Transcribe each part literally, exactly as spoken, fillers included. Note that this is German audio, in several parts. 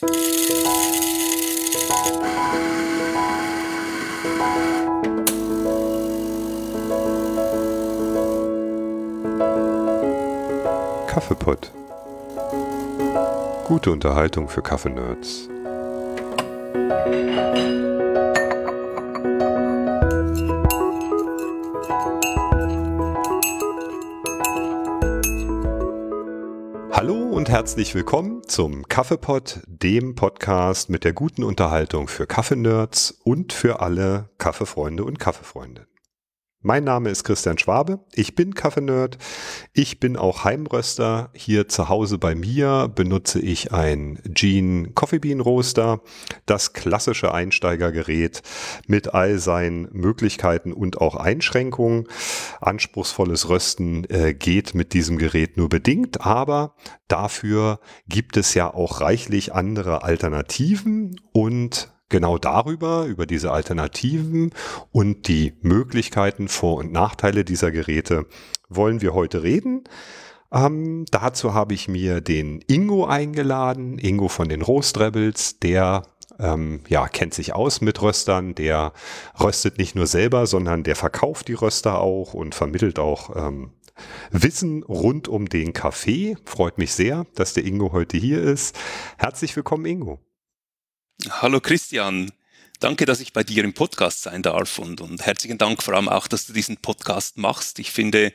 Kaffeepott. Gute Unterhaltung für Kaffee-Nerds. Hallo und herzlich willkommen zum Kaffeepott, dem Podcast mit der guten Unterhaltung für Kaffee-Nerds und für alle Kaffeefreunde und Kaffeefreundinnen. Mein Name ist Christian Schwabe, ich bin Kaffee-Nerd, ich bin auch Heimröster. Hier zu Hause bei mir benutze ich ein Gene Coffee Bean Roaster, das klassische Einsteigergerät mit all seinen Möglichkeiten und auch Einschränkungen. Anspruchsvolles Rösten äh, geht mit diesem Gerät nur bedingt, aber dafür gibt es ja auch reichlich andere Alternativen und genau darüber, über diese Alternativen und die Möglichkeiten, Vor- und Nachteile dieser Geräte wollen wir heute reden. Ähm, dazu habe ich mir den Ingo eingeladen, Ingo von den Roast Rebels, der ähm, ja, kennt sich aus mit Röstern, der röstet nicht nur selber, sondern der verkauft die Röster auch und vermittelt auch ähm, Wissen rund um den Kaffee. Freut mich sehr, dass der Ingo heute hier ist. Herzlich willkommen, Ingo. Hallo Christian, danke, dass ich bei dir im Podcast sein darf und, und herzlichen Dank vor allem auch, dass du diesen Podcast machst. Ich finde,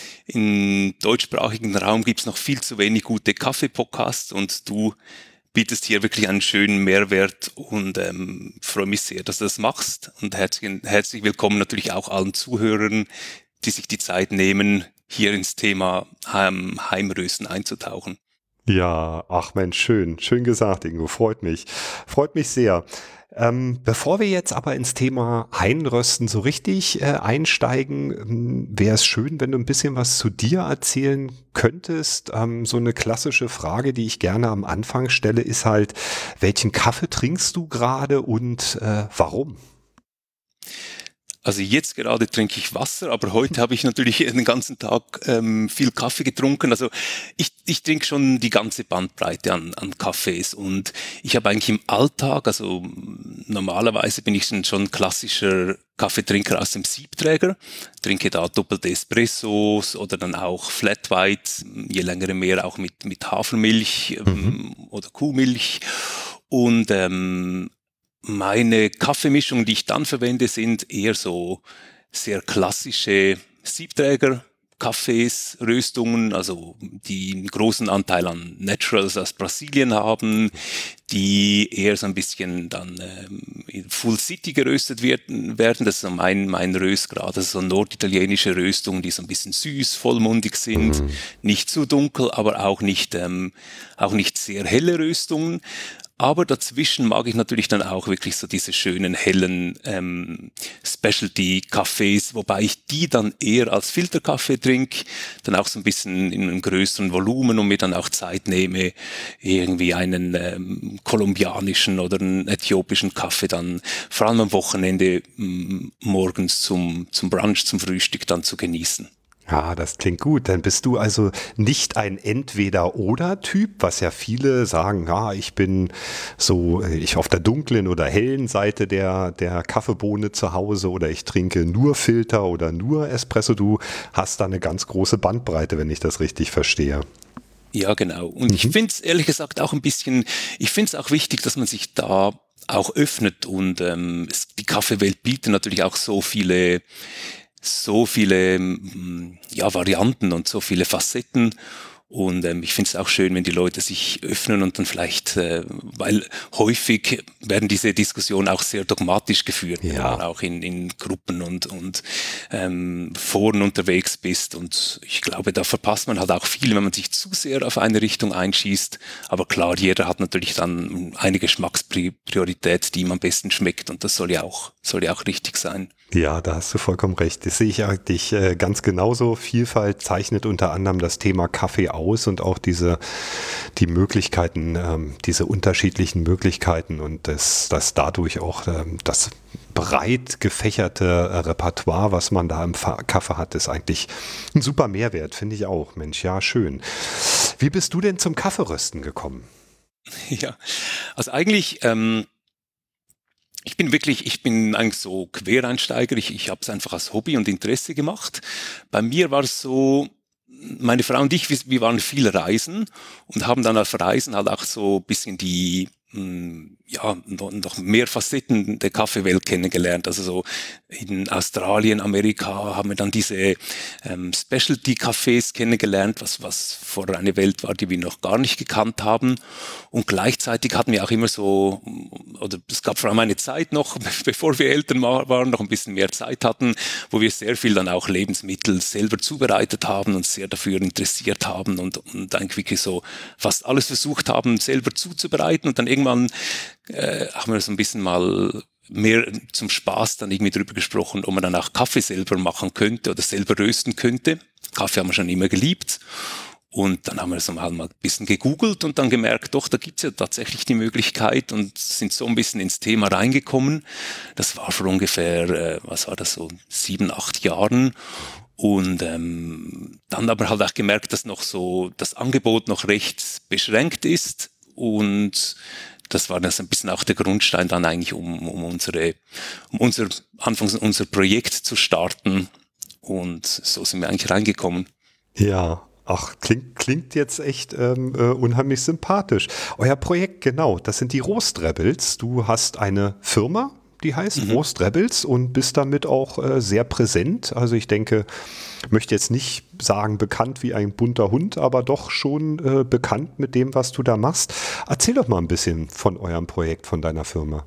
im deutschsprachigen Raum gibt es noch viel zu wenig gute Kaffee-Podcasts und du bietest hier wirklich einen schönen Mehrwert und ähm, freue mich sehr, dass du das machst. Und herzlich, herzlich willkommen natürlich auch allen Zuhörern, die sich die Zeit nehmen, hier ins Thema ähm, Heimrösten einzutauchen. Ja, ach Mensch, schön, schön gesagt, Ingo, freut mich, freut mich sehr. Ähm, bevor wir jetzt aber ins Thema Einrösten so richtig äh, einsteigen, ähm, wäre es schön, wenn du ein bisschen was zu dir erzählen könntest. Ähm, so eine klassische Frage, die ich gerne am Anfang stelle, ist halt, welchen Kaffee trinkst du gerade und äh, warum? Also jetzt gerade trinke ich Wasser, aber heute habe ich natürlich den ganzen Tag ähm, viel Kaffee getrunken. Also ich, ich trinke schon die ganze Bandbreite an, an Kaffees und ich habe eigentlich im Alltag, also normalerweise bin ich schon klassischer Kaffeetrinker aus dem Siebträger, trinke da doppelte Espressos oder dann auch Flat White, je länger mehr auch mit, mit Hafermilch ähm, mhm. oder Kuhmilch und ähm, meine Kaffeemischungen, die ich dann verwende, sind eher so sehr klassische Siebträger-Kaffees, Röstungen, also die einen großen Anteil an Naturals aus Brasilien haben, die eher so ein bisschen dann ähm, Full City geröstet werden. werden. Das ist so mein, mein Röstgrad, also so norditalienische Röstungen, die so ein bisschen süß, vollmundig sind, mhm. nicht zu dunkel, aber auch nicht, ähm, auch nicht sehr helle Röstungen. Aber dazwischen mag ich natürlich dann auch wirklich so diese schönen, hellen ähm, Specialty-Kaffees, wobei ich die dann eher als Filterkaffee trinke, dann auch so ein bisschen in einem größeren Volumen und mir dann auch Zeit nehme, irgendwie einen ähm, kolumbianischen oder einen äthiopischen Kaffee dann vor allem am Wochenende m- morgens zum, zum Brunch, zum Frühstück dann zu genießen. Ja, das klingt gut. Dann bist du also nicht ein Entweder-Oder-Typ, was ja viele sagen, ja, ich bin so, ich auf der dunklen oder hellen Seite der, der Kaffeebohne zu Hause oder ich trinke nur Filter oder nur Espresso. Du hast da eine ganz große Bandbreite, wenn ich das richtig verstehe. Ja, genau. Und Mhm. ich finde es ehrlich gesagt auch ein bisschen, ich finde es auch wichtig, dass man sich da auch öffnet und ähm, es, die Kaffeewelt bietet natürlich auch so viele so viele ja, Varianten und so viele Facetten und ähm, ich finde es auch schön, wenn die Leute sich öffnen und dann vielleicht, äh, weil häufig werden diese Diskussionen auch sehr dogmatisch geführt, ja. Wenn man auch in, in Gruppen und, und ähm, Foren unterwegs bist und ich glaube, da verpasst man halt auch viel, wenn man sich zu sehr auf eine Richtung einschießt, aber klar, jeder hat natürlich dann eine Geschmackspriorität, die ihm am besten schmeckt und das soll ja auch, soll ja auch richtig sein. Ja, da hast du vollkommen recht. Das sehe ich eigentlich äh, ganz genauso. Vielfalt zeichnet unter anderem das Thema Kaffee aus und auch diese, die Möglichkeiten, ähm, diese unterschiedlichen Möglichkeiten und das, das dadurch auch ähm, das breit gefächerte äh, Repertoire, was man da im Fa- Kaffee hat, ist eigentlich ein super Mehrwert, finde ich auch. Mensch, ja, schön. Wie bist du denn zum Kaffeerösten gekommen? Ja, Also eigentlich, ähm, ich bin wirklich, ich bin eigentlich so Quereinsteiger. Ich, ich habe es einfach als Hobby und Interesse gemacht. Bei mir war es so, meine Frau und ich, wir, wir waren viel reisen und haben dann auf Reisen halt auch so ein bisschen die, mh, ja, noch, noch mehr Facetten der Kaffeewelt kennengelernt. Also so in Australien, Amerika haben wir dann diese ähm, Specialty-Cafés kennengelernt, was, was vorher eine Welt war, die wir noch gar nicht gekannt haben. Und gleichzeitig hatten wir auch immer so, oder es gab vor allem eine Zeit noch, bevor wir Eltern waren, noch ein bisschen mehr Zeit hatten, wo wir sehr viel dann auch Lebensmittel selber zubereitet haben und sehr dafür interessiert haben und, und eigentlich wirklich so fast alles versucht haben, selber zuzubereiten. Und dann irgendwann äh, haben wir so ein bisschen mal mehr zum Spaß dann irgendwie drüber gesprochen, ob man dann auch Kaffee selber machen könnte oder selber rösten könnte. Kaffee haben wir schon immer geliebt. Und dann haben wir so mal ein bisschen gegoogelt und dann gemerkt, doch, da gibt's ja tatsächlich die Möglichkeit und sind so ein bisschen ins Thema reingekommen. Das war vor ungefähr, äh, was war das, so sieben, acht Jahren. Und ähm, dann aber halt auch gemerkt, dass noch so das Angebot noch recht beschränkt ist. Und das war das ein bisschen auch der Grundstein dann eigentlich, um, um unsere, um unser, anfangs unser Projekt zu starten. Und so sind wir eigentlich reingekommen. Ja. Ach, klingt, klingt jetzt echt ähm, äh, unheimlich sympathisch. Euer Projekt, genau, das sind die Roast Rebels. Du hast eine Firma, die heißt mhm. Roast Rebels und bist damit auch äh, sehr präsent. Also ich denke, ich möchte jetzt nicht sagen bekannt wie ein bunter Hund, aber doch schon äh, bekannt mit dem, was du da machst. Erzähl doch mal ein bisschen von eurem Projekt, von deiner Firma.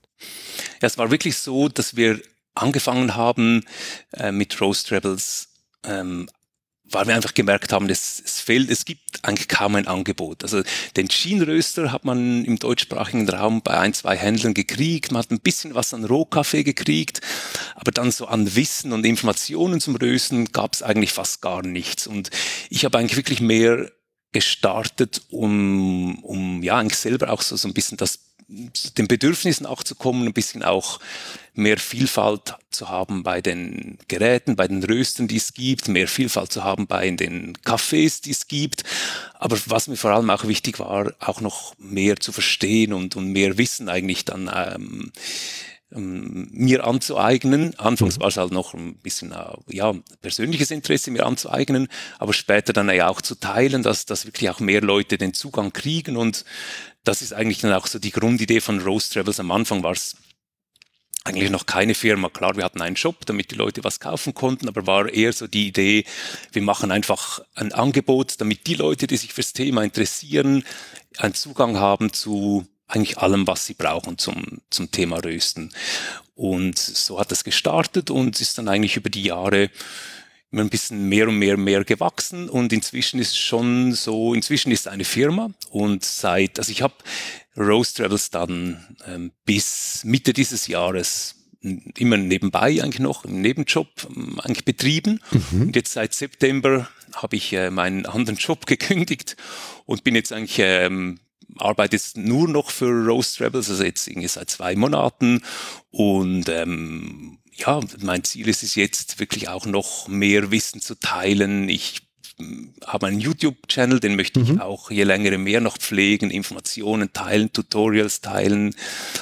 Ja, es war wirklich so, dass wir angefangen haben äh, mit Roast Rebels, ähm, weil wir einfach gemerkt haben, es, es fehlt, es gibt eigentlich kaum ein Angebot. Also den Gin-Röster hat man im deutschsprachigen Raum bei ein, zwei Händlern gekriegt, man hat ein bisschen was an Rohkaffee gekriegt, aber dann so an Wissen und Informationen zum Rösten gab es eigentlich fast gar nichts. Und ich habe eigentlich wirklich mehr gestartet, um, um ja eigentlich selber auch so, so ein bisschen das den Bedürfnissen auch zu kommen, ein bisschen auch mehr Vielfalt zu haben bei den Geräten, bei den Röstern, die es gibt, mehr Vielfalt zu haben bei den Cafés, die es gibt. Aber was mir vor allem auch wichtig war, auch noch mehr zu verstehen und, und mehr Wissen eigentlich dann ähm, ähm, mir anzueignen. Anfangs mhm. war es halt noch ein bisschen äh, ja, persönliches Interesse mir anzueignen, aber später dann ja auch zu teilen, dass, dass wirklich auch mehr Leute den Zugang kriegen. Und das ist eigentlich dann auch so die Grundidee von Roast Rebels. Am Anfang war es eigentlich noch keine Firma. Klar, wir hatten einen Shop, damit die Leute was kaufen konnten, aber war eher so die Idee, wir machen einfach ein Angebot, damit die Leute, die sich fürs Thema interessieren, einen Zugang haben zu eigentlich allem, was sie brauchen zum, zum Thema Rösten. Und so hat das gestartet und ist dann eigentlich über die Jahre immer ein bisschen mehr und mehr und mehr gewachsen und inzwischen ist es schon so, inzwischen ist es eine Firma und seit, also ich habe Roast Rebels dann ähm, bis Mitte dieses Jahres immer nebenbei eigentlich noch, im Nebenjob ähm, eigentlich betrieben mhm. und jetzt seit September habe ich äh, meinen anderen Job gekündigt und bin jetzt eigentlich ähm, arbeite jetzt nur noch für Roast Rebels, also jetzt irgendwie seit zwei Monaten und ähm, ja, mein Ziel ist es jetzt wirklich auch noch mehr Wissen zu teilen. Ich habe einen YouTube-Channel, den möchte ich mhm. auch je länger mehr noch pflegen, Informationen teilen, Tutorials teilen,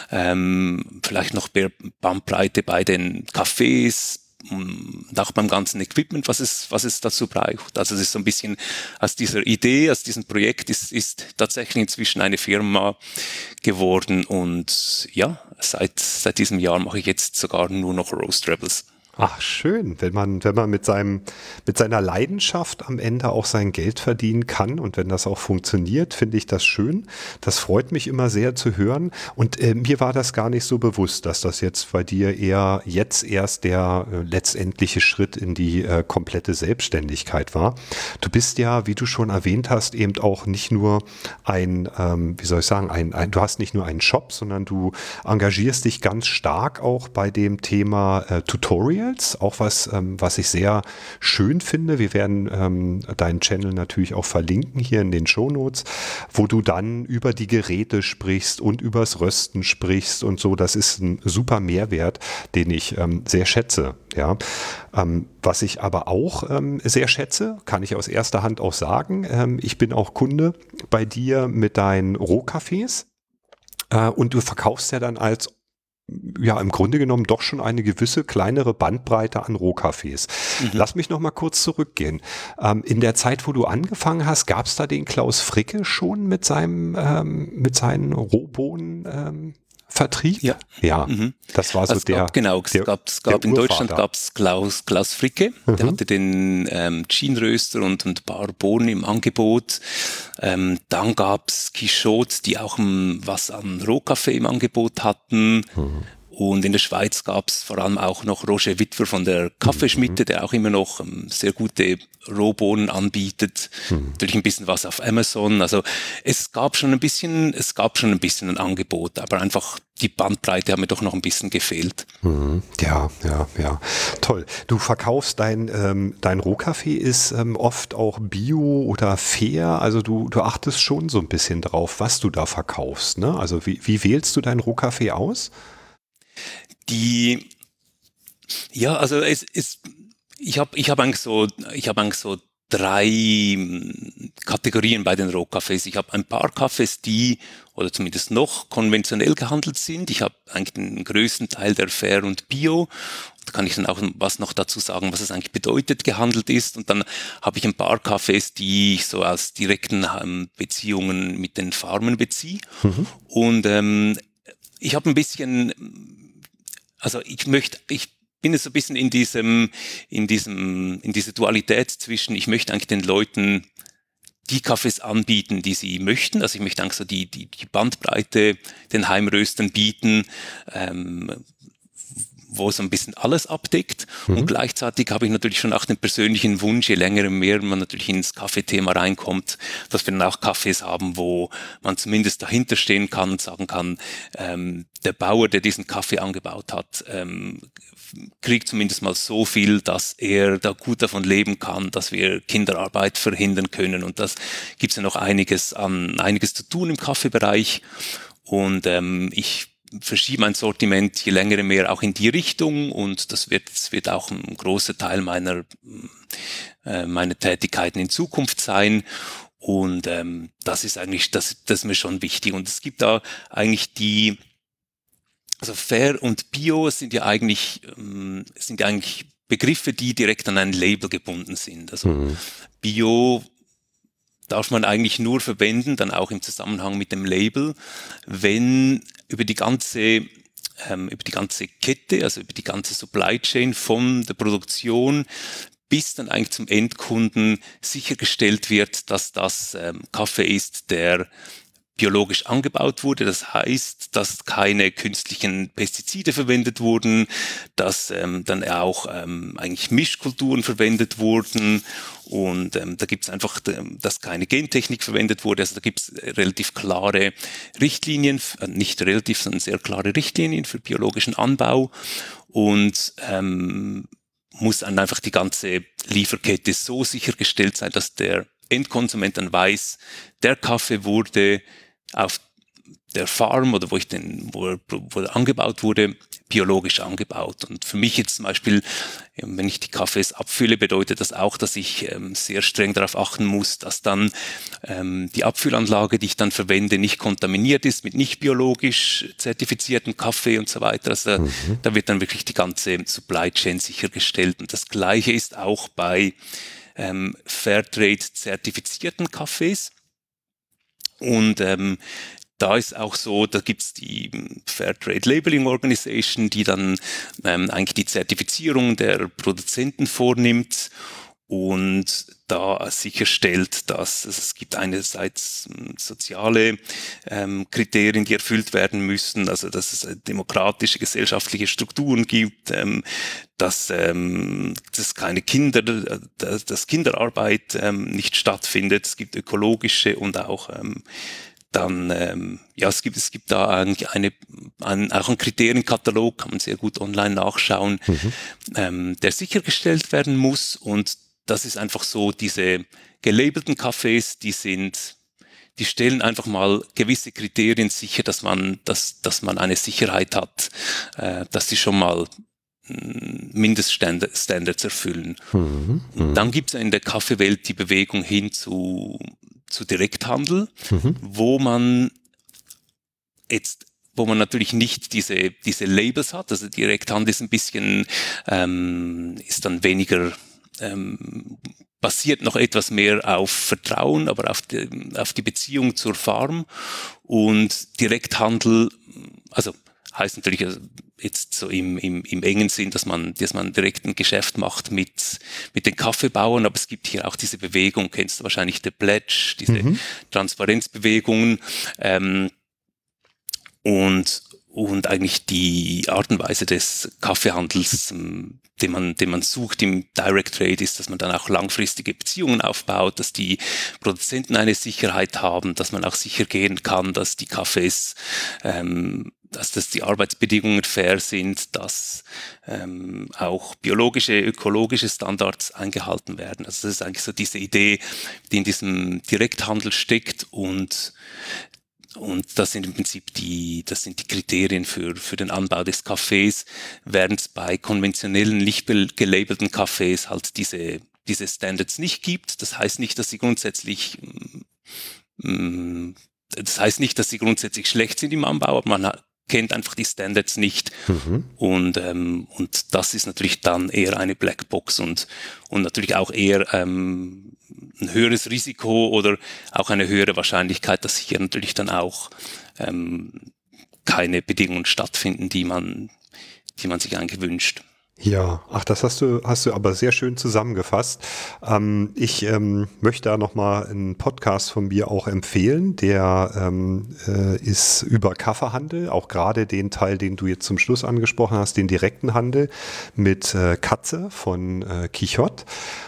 ähm, vielleicht noch mehr Bandbreite bei den Cafés, nach beim ganzen Equipment, was es, was es dazu braucht. Also es ist so ein bisschen aus dieser Idee, aus diesem Projekt ist, ist tatsächlich inzwischen eine Firma geworden und ja, seit, seit diesem Jahr mache ich jetzt sogar nur noch Roast Rebels. Ach, schön, wenn man, wenn man mit seinem, mit seiner Leidenschaft am Ende auch sein Geld verdienen kann und wenn das auch funktioniert, finde ich das schön. Das freut mich immer sehr zu hören und äh, mir war das gar nicht so bewusst, dass das jetzt bei dir eher jetzt erst der äh, letztendliche Schritt in die äh, komplette Selbstständigkeit war. Du bist ja, wie du schon erwähnt hast, eben auch nicht nur ein, ähm, wie soll ich sagen, ein, ein, du hast nicht nur einen Shop, sondern du engagierst dich ganz stark auch bei dem Thema äh, Tutorial. Auch was, ähm, was ich sehr schön finde. Wir werden ähm, deinen Channel natürlich auch verlinken hier in den Shownotes, wo du dann über die Geräte sprichst und übers Rösten sprichst und so. Das ist ein super Mehrwert, den ich ähm, sehr schätze. Ja, ähm, was ich aber auch ähm, sehr schätze, kann ich aus erster Hand auch sagen. Ähm, ich bin auch Kunde bei dir mit deinen Rohkaffees. Äh, und du verkaufst ja dann als ja, im Grunde genommen doch schon eine gewisse kleinere Bandbreite an Rohkaffees. Mhm. Lass mich noch mal kurz zurückgehen. Ähm, in der Zeit, wo du angefangen hast, gab es da den Klaus Fricke schon mit seinem, ähm, mit seinen Rohbohnen, ähm, Vertrieb? Ja, ja mhm. Das war so also der. Gab, genau, es der, gab, es gab in Deutschland gab es Klaus, Klaus Fricke, mhm. der hatte den ähm, Gin-Röster und ein paar Bohnen im Angebot. Ähm, dann gab es Quichotte, die auch um, was an Rohkaffee im Angebot hatten. Mhm. Und in der Schweiz gab es vor allem auch noch Roger Witwer von der Kaffeeschmiede, mhm. der auch immer noch ähm, sehr gute Rohbohnen anbietet. Mhm. Natürlich ein bisschen was auf Amazon. Also es gab schon ein bisschen, es gab schon ein bisschen ein Angebot, aber einfach die Bandbreite hat mir doch noch ein bisschen gefehlt. Mhm. Ja, ja, ja. Toll. Du verkaufst dein, ähm, dein Rohkaffee ist ähm, oft auch bio oder fair. Also du, du achtest schon so ein bisschen drauf, was du da verkaufst, ne? Also wie, wie wählst du deinen Rohkaffee aus? Die, ja, also es ist, ich habe, ich habe eigentlich so, ich habe eigentlich so drei Kategorien bei den Rohkaffees. Ich habe ein paar Kaffees, die, oder zumindest noch, konventionell gehandelt sind. Ich habe eigentlich den größten Teil der Fair und Bio. Da kann ich dann auch was noch dazu sagen, was es eigentlich bedeutet, gehandelt ist. Und dann habe ich ein paar Kaffees, die ich so aus direkten ähm, Beziehungen mit den Farmen beziehe. Mhm. Und ähm, ich habe ein bisschen, also ich möchte, ich bin jetzt so ein bisschen in diesem, in diesem, in dieser Dualität zwischen, ich möchte eigentlich den Leuten die Kaffees anbieten, die sie möchten. Also ich möchte eigentlich so die, die, die Bandbreite den Heimröstern bieten, ähm, wo so ein bisschen alles abdeckt. Mhm. Und gleichzeitig habe ich natürlich schon auch den persönlichen Wunsch, je länger und mehr man natürlich ins Kaffeethema reinkommt, dass wir dann auch Kaffees haben, wo man zumindest dahinter stehen kann und sagen kann, ähm, der Bauer, der diesen Kaffee angebaut hat, ähm, kriegt zumindest mal so viel, dass er da gut davon leben kann, dass wir Kinderarbeit verhindern können. Und das gibt es ja noch einiges an, einiges zu tun im Kaffeebereich. Und ähm, ich verschiebe mein Sortiment je länger mehr auch in die Richtung, und das wird, das wird auch ein großer Teil meiner, äh, meiner Tätigkeiten in Zukunft sein. Und ähm, das ist eigentlich, das, das ist mir schon wichtig. Und es gibt da eigentlich die, also Fair und Bio sind ja eigentlich, ähm, sind ja eigentlich Begriffe, die direkt an ein Label gebunden sind. Also mhm. Bio darf man eigentlich nur verwenden, dann auch im Zusammenhang mit dem Label, wenn über die ganze, ähm, über die ganze Kette, also über die ganze Supply Chain von der Produktion bis dann eigentlich zum Endkunden sichergestellt wird, dass das ähm, Kaffee ist, der biologisch angebaut wurde. Das heißt, dass keine künstlichen Pestizide verwendet wurden, dass ähm, dann auch ähm, eigentlich Mischkulturen verwendet wurden, und ähm, da gibt es einfach, dass keine Gentechnik verwendet wurde. Also da gibt es relativ klare Richtlinien, äh, nicht relativ, sondern sehr klare Richtlinien für biologischen Anbau, und ähm, muss dann einfach die ganze Lieferkette so sichergestellt sein, dass der Endkonsument dann weiß, der Kaffee wurde auf der Farm oder wo ich den, wo er, wo er angebaut wurde, biologisch angebaut. Und für mich jetzt zum Beispiel, wenn ich die Kaffees abfülle, bedeutet das auch, dass ich ähm, sehr streng darauf achten muss, dass dann ähm, die Abfüllanlage, die ich dann verwende, nicht kontaminiert ist mit nicht biologisch zertifizierten Kaffee und so weiter. Also mhm. da wird dann wirklich die ganze Supply Chain sichergestellt. Und das Gleiche ist auch bei ähm, Fairtrade-zertifizierten Kaffees. Und ähm, da ist auch so, da gibt's die Fairtrade Labeling Organization, die dann ähm, eigentlich die Zertifizierung der Produzenten vornimmt und da sicherstellt, dass es gibt einerseits soziale ähm, Kriterien, die erfüllt werden müssen, also dass es demokratische gesellschaftliche Strukturen gibt, ähm, dass ähm, dass keine Kinder, dass, dass Kinderarbeit ähm, nicht stattfindet. Es gibt ökologische und auch ähm, dann, ähm, ja, es gibt, es gibt da eigentlich eine, ein, auch einen Kriterienkatalog, kann man sehr gut online nachschauen, mhm. ähm, der sichergestellt werden muss. Und das ist einfach so, diese gelabelten Kaffees, die sind, die stellen einfach mal gewisse Kriterien sicher, dass man, dass, dass man eine Sicherheit hat, äh, dass die schon mal Mindeststandards erfüllen. Mhm. Und dann gibt es in der Kaffeewelt die Bewegung hin zu zu Direkthandel, mhm. wo man jetzt, wo man natürlich nicht diese, diese Labels hat, also Direkthandel ist ein bisschen, ähm, ist dann weniger, ähm, basiert noch etwas mehr auf Vertrauen, aber auf die, auf die Beziehung zur Farm. Und Direkthandel, also heißt natürlich jetzt so im, im, im engen Sinn, dass man, dass man direkt ein Geschäft macht mit, mit den Kaffeebauern, aber es gibt hier auch diese Bewegung, kennst du wahrscheinlich, The Pledge, diese mhm. Transparenzbewegungen, ähm, und, und eigentlich die Art und Weise des Kaffeehandels, ähm, den man, den man sucht im Direct Trade, ist, dass man dann auch langfristige Beziehungen aufbaut, dass die Produzenten eine Sicherheit haben, dass man auch sicher gehen kann, dass die Kaffees, ähm, dass das die Arbeitsbedingungen fair sind, dass ähm, auch biologische, ökologische Standards eingehalten werden. Also das ist eigentlich so diese Idee, die in diesem Direkthandel steckt, und und das sind im Prinzip die, das sind die Kriterien für, für den Anbau des Kaffees, während es bei konventionellen, nicht gelabelten Kaffees halt diese, diese Standards nicht gibt. Das heißt nicht, dass sie grundsätzlich, das heißt nicht, dass sie grundsätzlich schlecht sind im Anbau, aber man kennt einfach die Standards nicht. Mhm. Und, ähm, und das ist natürlich dann eher eine Blackbox und, und natürlich auch eher ähm, ein höheres Risiko oder auch eine höhere Wahrscheinlichkeit, dass hier natürlich dann auch ähm, keine Bedingungen stattfinden, die man, die man sich eigentlich wünscht. Ja, ach, das hast du, hast du aber sehr schön zusammengefasst. Ähm, ich ähm, möchte da nochmal einen Podcast von mir auch empfehlen, der ähm, äh, ist über Kaffeehandel, auch gerade den Teil, den du jetzt zum Schluss angesprochen hast, den direkten Handel mit äh, Katze von äh, Quichotte.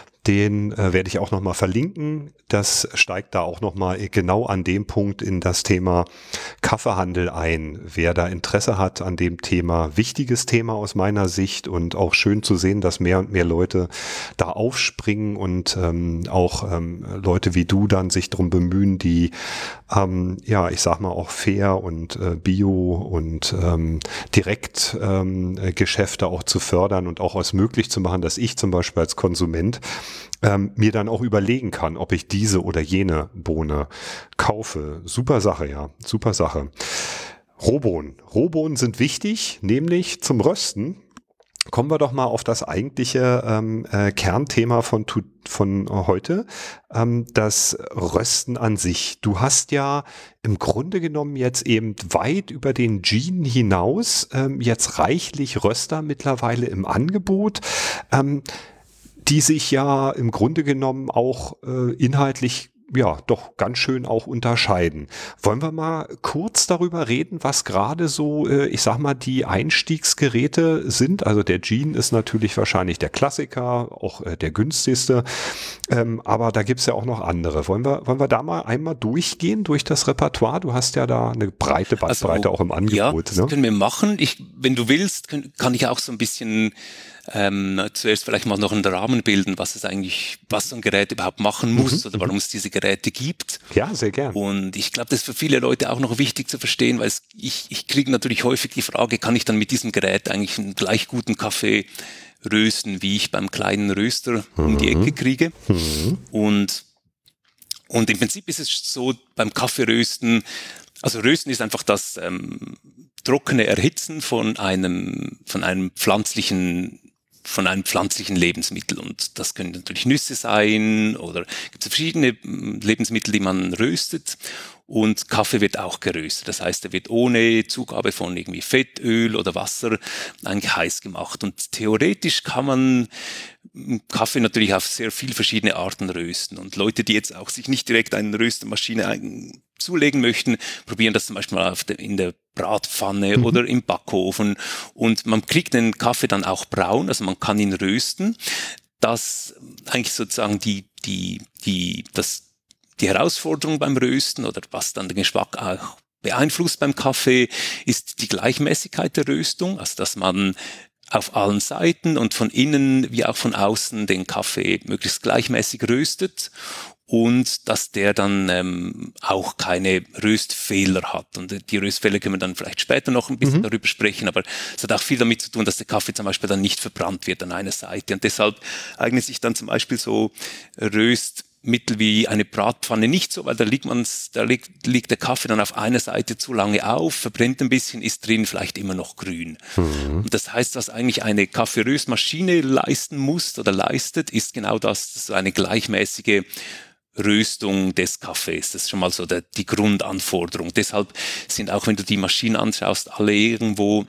Den äh, werde ich auch nochmal verlinken. Das steigt da auch nochmal genau an dem Punkt in das Thema Kaffeehandel ein. Wer da Interesse hat an dem Thema, wichtiges Thema aus meiner Sicht, und auch schön zu sehen, dass mehr und mehr Leute da aufspringen und ähm, auch ähm, Leute wie du dann sich drum bemühen, die, ähm, ja, ich sag mal auch fair und äh, bio und ähm, direkt ähm, Geschäfte auch zu fördern und auch es möglich zu machen, dass ich zum Beispiel als Konsument Ähm, mir dann auch überlegen kann, ob ich diese oder jene Bohne kaufe. Super Sache, ja, super Sache. Rohbohnen. Rohbohnen sind wichtig, nämlich zum Rösten. Kommen wir doch mal auf das eigentliche ähm, äh, Kernthema von, von heute, ähm, das Rösten an sich. Du hast ja im Grunde genommen jetzt eben weit über den Gin hinaus ähm, jetzt reichlich Röster mittlerweile im Angebot, ähm, die sich ja im Grunde genommen auch äh, inhaltlich ja doch ganz schön auch unterscheiden. Wollen wir mal kurz darüber reden, was gerade so, äh, ich sag mal, die Einstiegsgeräte sind? Also der Gin ist natürlich wahrscheinlich der Klassiker, auch äh, der günstigste, ähm, aber da gibt's ja auch noch andere. Wollen wir, wollen wir da mal einmal durchgehen durch das Repertoire? Du hast ja da eine breite Bandbreite also, auch im Angebot. Ja, das ne? können wir machen. Ich, wenn du willst, kann, kann ich auch so ein bisschen Ähm, zuerst vielleicht mal noch einen Rahmen bilden, was es eigentlich, was so ein Gerät überhaupt machen muss, mhm, oder warum es diese Geräte gibt. Ja, sehr gern. Und ich glaube, das ist für viele Leute auch noch wichtig zu verstehen, weil es, ich, ich kriege natürlich häufig die Frage, kann ich dann mit diesem Gerät eigentlich einen gleich guten Kaffee rösten, wie ich beim kleinen Röster mhm. um die Ecke kriege? Mhm. Und, und im Prinzip ist es so, beim Kaffeerösten, also Rösten ist einfach das ähm, trockene Erhitzen von einem, von einem pflanzlichen von einem pflanzlichen Lebensmittel, und das können natürlich Nüsse sein oder gibt es verschiedene Lebensmittel, die man röstet, und Kaffee wird auch geröstet, das heißt, er wird ohne Zugabe von irgendwie Fett, Öl oder Wasser eigentlich heiß gemacht, und theoretisch kann man Kaffee natürlich auf sehr viele verschiedene Arten rösten, und Leute, die jetzt auch sich nicht direkt eine Röstermaschine zulegen möchten, probieren das zum Beispiel mal auf der, in der Bratpfanne mhm. oder im Backofen, und man kriegt den Kaffee dann auch braun, also man kann ihn rösten. Das eigentlich sozusagen die, die, die, das, die Herausforderung beim Rösten, oder was dann den Geschmack auch beeinflusst beim Kaffee, ist die Gleichmäßigkeit der Röstung, also dass man auf allen Seiten und von innen wie auch von außen den Kaffee möglichst gleichmäßig röstet, und dass der dann ähm, auch keine Röstfehler hat. Und die Röstfehler können wir dann vielleicht später noch ein bisschen mhm. darüber sprechen, aber es hat auch viel damit zu tun, dass der Kaffee zum Beispiel dann nicht verbrannt wird an einer Seite. Und deshalb eignet sich dann zum Beispiel so Röst Mittel wie eine Bratpfanne nicht so, weil da liegt man's, da liegt, liegt der Kaffee dann auf einer Seite zu lange auf, verbrennt ein bisschen, ist drin vielleicht immer noch grün. Mhm. Und das heißt, was eigentlich eine Kaffeeröstmaschine leisten muss oder leistet, ist genau das, das ist eine gleichmäßige Röstung des Kaffees. Das ist schon mal so der, die Grundanforderung. Deshalb sind auch, wenn du die Maschinen anschaust, alle irgendwo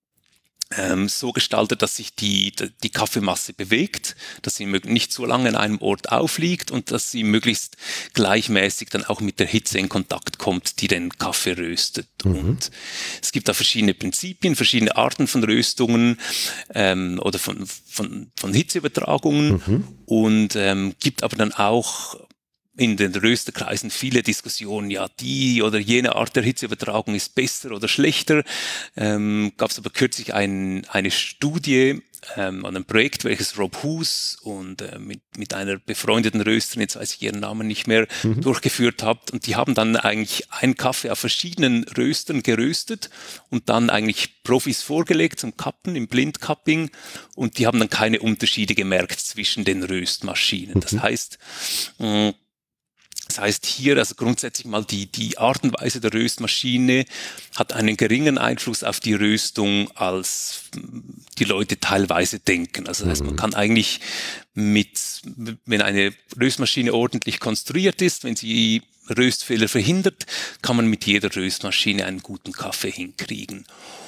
ähm, so gestaltet, dass sich die, die Kaffeemasse bewegt, dass sie nicht so lange an einem Ort aufliegt und dass sie möglichst gleichmäßig dann auch mit der Hitze in Kontakt kommt, die den Kaffee röstet. Mhm. Und es gibt da verschiedene Prinzipien, verschiedene Arten von Röstungen ähm, oder von, von, von Hitzeübertragungen mhm. und ähm, gibt aber dann auch in den Rösterkreisen viele Diskussionen, ja, die oder jene Art der Hitzeübertragung ist besser oder schlechter. Ähm, gab es aber kürzlich ein, eine Studie ähm, an einem Projekt, welches Rob Hoos und äh, mit, mit einer befreundeten Rösterin, jetzt weiß ich ihren Namen nicht mehr, mhm. durchgeführt hat. Und die haben dann eigentlich einen Kaffee auf verschiedenen Röstern geröstet und dann eigentlich Profis vorgelegt zum Kappen, im Blindcupping. Und die haben dann keine Unterschiede gemerkt zwischen den Röstmaschinen. Das mhm. heißt, mh, Das heißt hier, also grundsätzlich mal die, die Art und Weise der Röstmaschine hat einen geringen Einfluss auf die Röstung, als die Leute teilweise denken. Also das heißt, man kann eigentlich mit, wenn eine Röstmaschine ordentlich konstruiert ist, wenn sie Röstfehler verhindert, kann man mit jeder Röstmaschine einen guten Kaffee hinkriegen.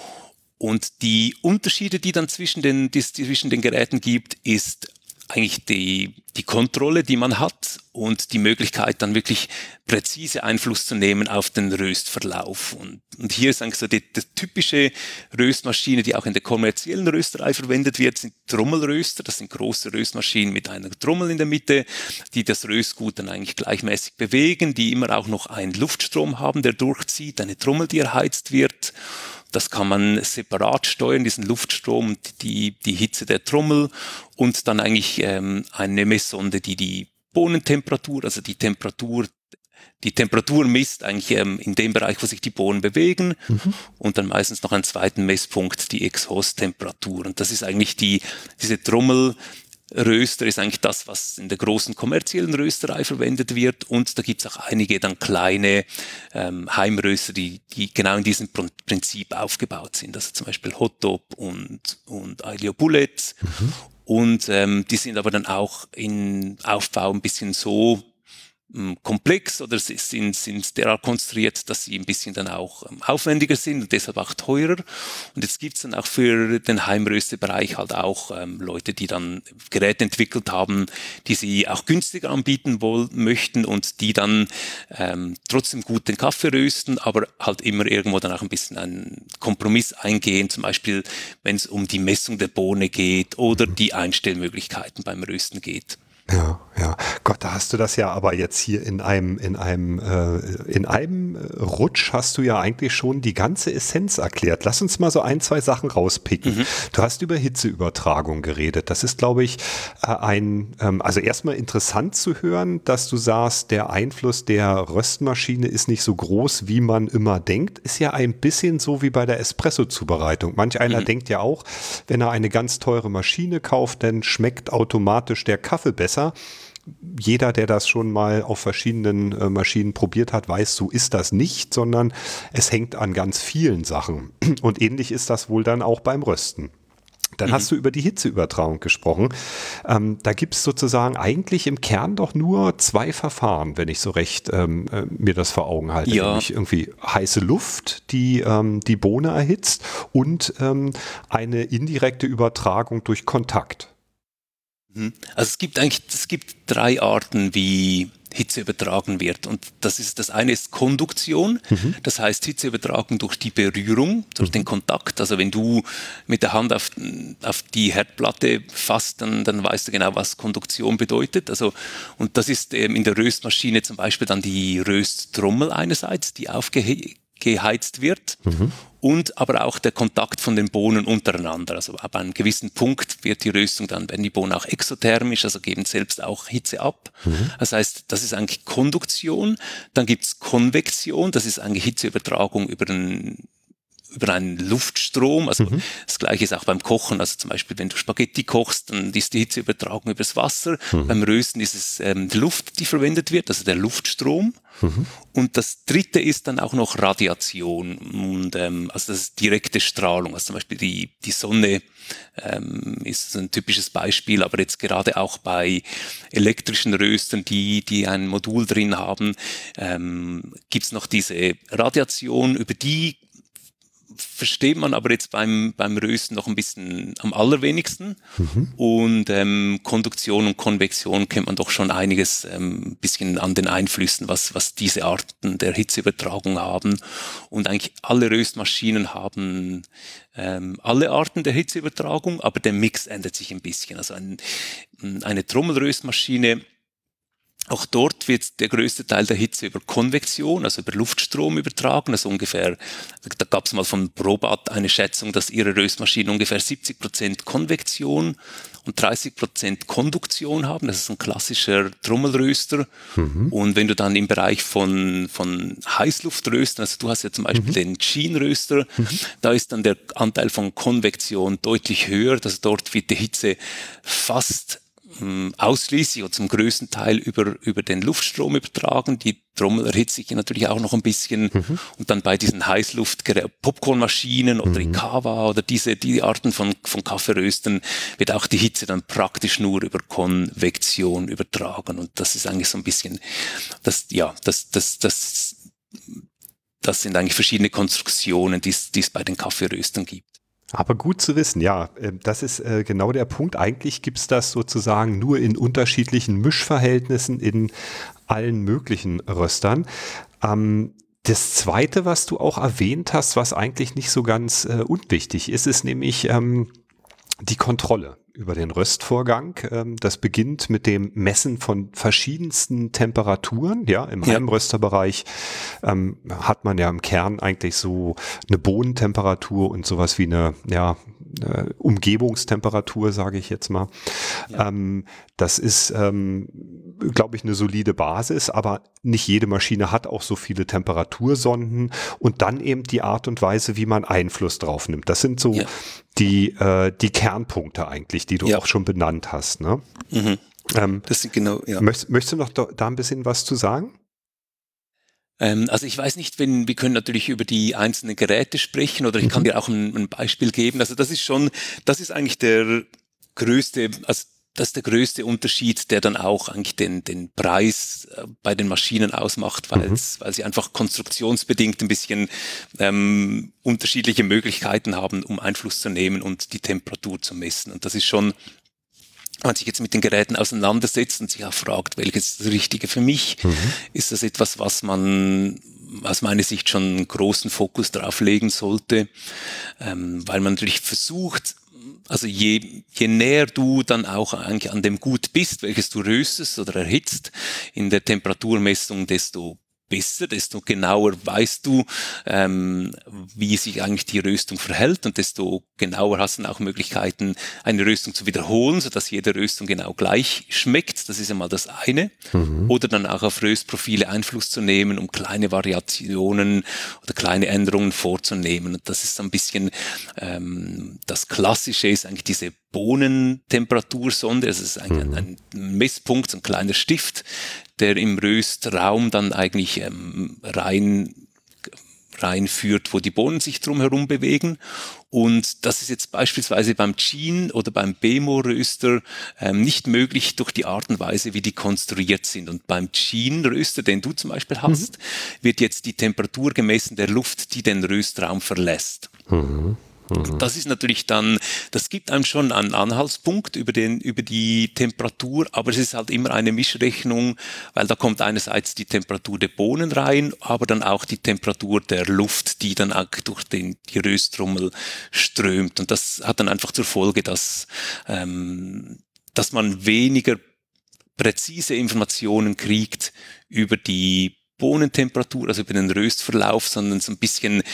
Und die Unterschiede, die dann zwischen den, die es zwischen den Geräten gibt, ist eigentlich die, die Kontrolle, die man hat und die Möglichkeit, dann wirklich präzise Einfluss zu nehmen auf den Röstverlauf. Und, und hier ist eigentlich so die, die typische Röstmaschine, die auch in der kommerziellen Rösterei verwendet wird, sind Trommelröster. Das sind große Röstmaschinen mit einer Trommel in der Mitte, die das Röstgut dann eigentlich gleichmäßig bewegen, die immer auch noch einen Luftstrom haben, der durchzieht, eine Trommel, die erheizt wird. Das kann man separat steuern, diesen Luftstrom, die, die Hitze der Trommel und dann eigentlich ähm, eine Messsonde, die die Bohnentemperatur, also die Temperatur, die Temperatur misst eigentlich ähm, in dem Bereich, wo sich die Bohnen bewegen mhm. und dann meistens noch einen zweiten Messpunkt, die Exhaust-Temperatur. Und das ist eigentlich die, diese Trommel, Röster ist eigentlich das, was in der großen kommerziellen Rösterei verwendet wird und da gibt es auch einige dann kleine ähm, Heimröster, die, die genau in diesem Prinzip aufgebaut sind, also zum Beispiel Hot Top und, und Ideal Bullet mhm. und ähm, die sind aber dann auch in Aufbau ein bisschen so komplex oder sind, sind derart konstruiert, dass sie ein bisschen dann auch aufwendiger sind und deshalb auch teurer. Und jetzt gibt es dann auch für den Heimröstebereich halt auch ähm, Leute, die dann Geräte entwickelt haben, die sie auch günstiger anbieten wollen, möchten und die dann ähm, trotzdem gut den Kaffee rösten, aber halt immer irgendwo dann auch ein bisschen einen Kompromiss eingehen, zum Beispiel wenn es um die Messung der Bohne geht oder die Einstellmöglichkeiten beim Rösten geht. Ja, ja. Gott, da hast du das ja aber jetzt hier in einem, in einem, äh, in einem Rutsch hast du ja eigentlich schon die ganze Essenz erklärt. Lass uns mal so ein, zwei Sachen rauspicken. Mhm. Du hast über Hitzeübertragung geredet. Das ist, glaube ich, äh, ein, ähm, also erstmal interessant zu hören, dass du sagst, der Einfluss der Röstmaschine ist nicht so groß, wie man immer denkt. Ist ja ein bisschen so wie bei der Espresso-Zubereitung. Manch einer mhm. denkt ja auch, wenn er eine ganz teure Maschine kauft, dann schmeckt automatisch der Kaffee besser. Jeder, der das schon mal auf verschiedenen äh, Maschinen probiert hat, weiß, so ist das nicht, sondern es hängt an ganz vielen Sachen. Und ähnlich ist das wohl dann auch beim Rösten. Dann mhm. hast du über die Hitzeübertragung gesprochen. Ähm, da gibt es sozusagen eigentlich im Kern doch nur zwei Verfahren, wenn ich so recht ähm, äh, mir das vor Augen halte. Ja. Nämlich irgendwie heiße Luft, die ähm, die Bohne erhitzt und ähm, eine indirekte Übertragung durch Kontakt. Also es gibt eigentlich, es gibt drei Arten, wie Hitze übertragen wird. Und das ist, das eine ist Konduktion. Mhm. Das heißt Hitze übertragen durch die Berührung, durch mhm. den Kontakt. Also wenn du mit der Hand auf, auf die Herdplatte fasst, dann, dann weißt du genau, was Konduktion bedeutet. Also, und das ist ähm, in der Röstmaschine zum Beispiel dann die Rösttrommel einerseits, die aufgeheizt wird. Mhm. Und aber auch der Kontakt von den Bohnen untereinander. Also ab einem gewissen Punkt wird die Röstung dann, werden die Bohnen auch exothermisch, also geben selbst auch Hitze ab. Mhm. Das heißt, das ist eigentlich Konduktion. Dann gibt's Konvektion, das ist eigentlich Hitzeübertragung über den über einen Luftstrom. Also Mhm. das Gleiche ist auch beim Kochen. Also zum Beispiel, wenn du Spaghetti kochst, dann ist die Hitze übertragen übers Wasser. Mhm. Beim Rösten ist es ähm, die Luft, die verwendet wird, also der Luftstrom. Mhm. Und das dritte ist dann auch noch Radiation. Und ähm, also das ist direkte Strahlung. Also zum Beispiel die, die Sonne ähm, ist ein typisches Beispiel, aber jetzt gerade auch bei elektrischen Röstern, die, die ein Modul drin haben, ähm, gibt es noch diese Radiation, über die versteht man aber jetzt beim, beim Rösten noch ein bisschen am allerwenigsten. Mhm. Und ähm, Konduktion und Konvektion kennt man doch schon einiges ähm, bisschen an den Einflüssen, was, was diese Arten der Hitzeübertragung haben. Und eigentlich alle Röstmaschinen haben ähm, alle Arten der Hitzeübertragung, aber der Mix ändert sich ein bisschen. Also ein, eine Trommelröstmaschine, auch dort wird der größte Teil der Hitze über Konvektion, also über Luftstrom übertragen. Also ungefähr, da gab es mal von Probat eine Schätzung, dass ihre Röstmaschinen ungefähr siebzig Prozent Konvektion und dreißig Prozent Konduktion haben. Das ist ein klassischer Trommelröster. Mhm. Und wenn du dann im Bereich von, von Heißluftröstern, also du hast ja zum Beispiel Mhm. den Sheen-Röster, mhm. da ist dann der Anteil von Konvektion deutlich höher. Also dort wird die Hitze fast ausschließlich oder zum größten Teil über, über den Luftstrom übertragen. Die Trommel erhitzt sich natürlich auch noch ein bisschen. Mhm. Und dann bei diesen Heißluft-Popcornmaschinen oder mhm. Ikawa oder diese, die Arten von, von Kaffeeröstern wird auch die Hitze dann praktisch nur über Konvektion übertragen. Und das ist eigentlich so ein bisschen, das, ja, das, das, das, das sind eigentlich verschiedene Konstruktionen, die es, die es bei den Kaffeeröstern gibt. Aber gut zu wissen, ja, das ist genau der Punkt. Eigentlich gibt es das sozusagen nur in unterschiedlichen Mischverhältnissen in allen möglichen Röstern. Das Zweite, was du auch erwähnt hast, was eigentlich nicht so ganz unwichtig ist, ist nämlich die Kontrolle über den Röstvorgang. Das beginnt mit dem Messen von verschiedensten Temperaturen. Ja, im ja. Heimrösterbereich ähm, hat man ja im Kern eigentlich so eine Bohnentemperatur und sowas wie eine, ja, eine Umgebungstemperatur, sage ich jetzt mal. Ja. Ähm, das ist, ähm, glaube ich, eine solide Basis, aber nicht jede Maschine hat auch so viele Temperatursonden und dann eben die Art und Weise, wie man Einfluss drauf nimmt. Das sind so ja. die, äh, die Kernpunkte eigentlich, die du ja. auch schon benannt hast. Ne? Mhm. Ähm, das sind genau, ja. Möchtest, möchtest du noch da, da ein bisschen was zu sagen? Ähm, also ich weiß nicht, wenn, wir können natürlich über die einzelnen Geräte sprechen oder ich kann mhm. dir auch ein, ein Beispiel geben. Also das ist schon, das ist eigentlich der größte, also das ist der größte Unterschied, der dann auch eigentlich den, den Preis bei den Maschinen ausmacht, weil mhm. weil sie einfach konstruktionsbedingt ein bisschen ähm, unterschiedliche Möglichkeiten haben, um Einfluss zu nehmen und die Temperatur zu messen. Und das ist schon, wenn man sich jetzt mit den Geräten auseinandersetzt und sich auch fragt, welches ist das Richtige für mich, mhm. ist das etwas, was man aus meiner Sicht schon einen großen Fokus darauf legen sollte, ähm, weil man natürlich versucht, also je, je näher du dann auch eigentlich an dem Gut bist, welches du röstest oder erhitzt in der Temperaturmessung, desto besser, desto genauer weißt du, ähm, wie sich eigentlich die Röstung verhält und desto genauer hast du dann auch Möglichkeiten, eine Röstung zu wiederholen, sodass jede Röstung genau gleich schmeckt. Das ist einmal das eine. Mhm. Oder dann auch auf Röstprofile Einfluss zu nehmen, um kleine Variationen oder kleine Änderungen vorzunehmen. Und das ist so ein bisschen, ähm, das Klassische ist eigentlich diese Bohnentemperatursonde. Also es ist eigentlich mhm. ein, ein Messpunkt, so ein kleiner Stift, der im Röstraum dann eigentlich ähm, rein reinführt, wo die Bohnen sich drumherum bewegen. Und das ist jetzt beispielsweise beim Sheen oder beim Bemo-Röster ähm, nicht möglich durch die Art und Weise, wie die konstruiert sind. Und beim Sheen-Röster, den du zum Beispiel hast, mhm. wird jetzt die Temperatur gemessen der Luft, die den Röstraum verlässt. Mhm. Das ist natürlich dann, das gibt einem schon einen Anhaltspunkt über den, über die Temperatur, aber es ist halt immer eine Mischrechnung, weil da kommt einerseits die Temperatur der Bohnen rein, aber dann auch die Temperatur der Luft, die dann auch durch den, die Rösttrommel strömt. Und das hat dann einfach zur Folge, dass, ähm, dass man weniger präzise Informationen kriegt über die Bohnentemperatur, also über den Röstverlauf, sondern so ein bisschen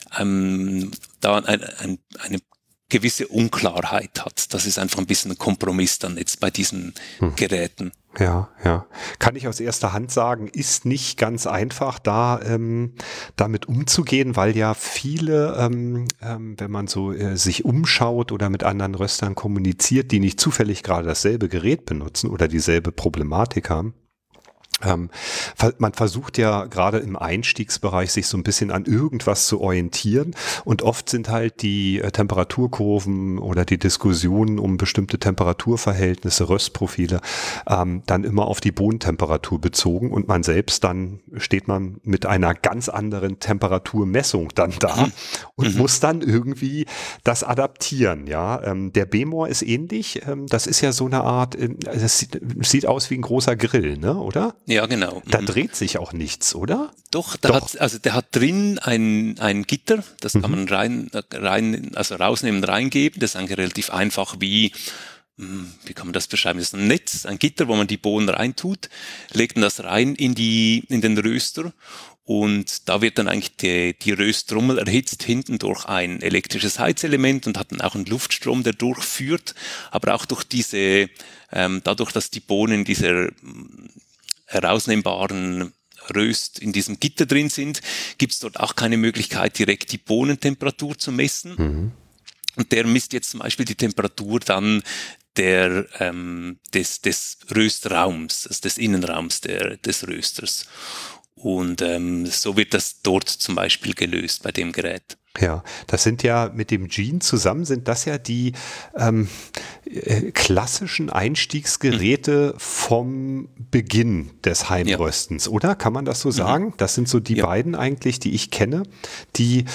ähm, da ein, ein, eine gewisse Unklarheit hat. Das ist einfach ein bisschen ein Kompromiss dann jetzt bei diesen hm. Geräten. Ja, ja. Kann ich aus erster Hand sagen, ist nicht ganz einfach, da ähm, damit umzugehen, weil ja viele, ähm, ähm, wenn man so äh, sich umschaut oder mit anderen Röstern kommuniziert, die nicht zufällig gerade dasselbe Gerät benutzen oder dieselbe Problematik haben. Ähm, man versucht ja gerade im Einstiegsbereich sich so ein bisschen an irgendwas zu orientieren und oft sind halt die äh, Temperaturkurven oder die Diskussionen um bestimmte Temperaturverhältnisse, Röstprofile ähm, dann immer auf die Bodentemperatur bezogen und man selbst dann steht man mit einer ganz anderen Temperaturmessung dann da Mhm. und Mhm. muss dann irgendwie das adaptieren. Ja, ähm, der Bemor ist ähnlich. Ähm, das ist ja so eine Art, äh, das sieht, sieht aus wie ein großer Grill, ne? Oder? Ja, genau. Da Mhm. dreht sich auch nichts, oder? Doch, der Doch. hat, also der hat drin ein, ein Gitter, das kann Mhm. man rein, rein, also rausnehmen, reingeben. Das ist eigentlich relativ einfach wie, hm, wie kann man das beschreiben? Das ist ein Netz, ein Gitter, wo man die Bohnen reintut, legt dann das rein in die, in den Röster und da wird dann eigentlich die, die Rösttrommel erhitzt hinten durch ein elektrisches Heizelement und hat dann auch einen Luftstrom, der durchführt, aber auch durch diese, ähm, dadurch, dass die Bohnen in dieser hm, herausnehmbaren Röst in diesem Gitter drin sind, gibt es dort auch keine Möglichkeit, direkt die Bohnentemperatur zu messen. Mhm. Und der misst jetzt zum Beispiel die Temperatur dann der, ähm, des, des Röstraums, also des Innenraums der, des Rösters. Und ähm, so wird das dort zum Beispiel gelöst bei dem Gerät. Ja, das sind ja mit dem Gene zusammen, sind das ja die ähm, äh, klassischen Einstiegsgeräte mhm. vom Beginn des Heimröstens, ja. Oder? Kann man das so sagen? Mhm. Das sind so die ja. beiden eigentlich, die ich kenne, die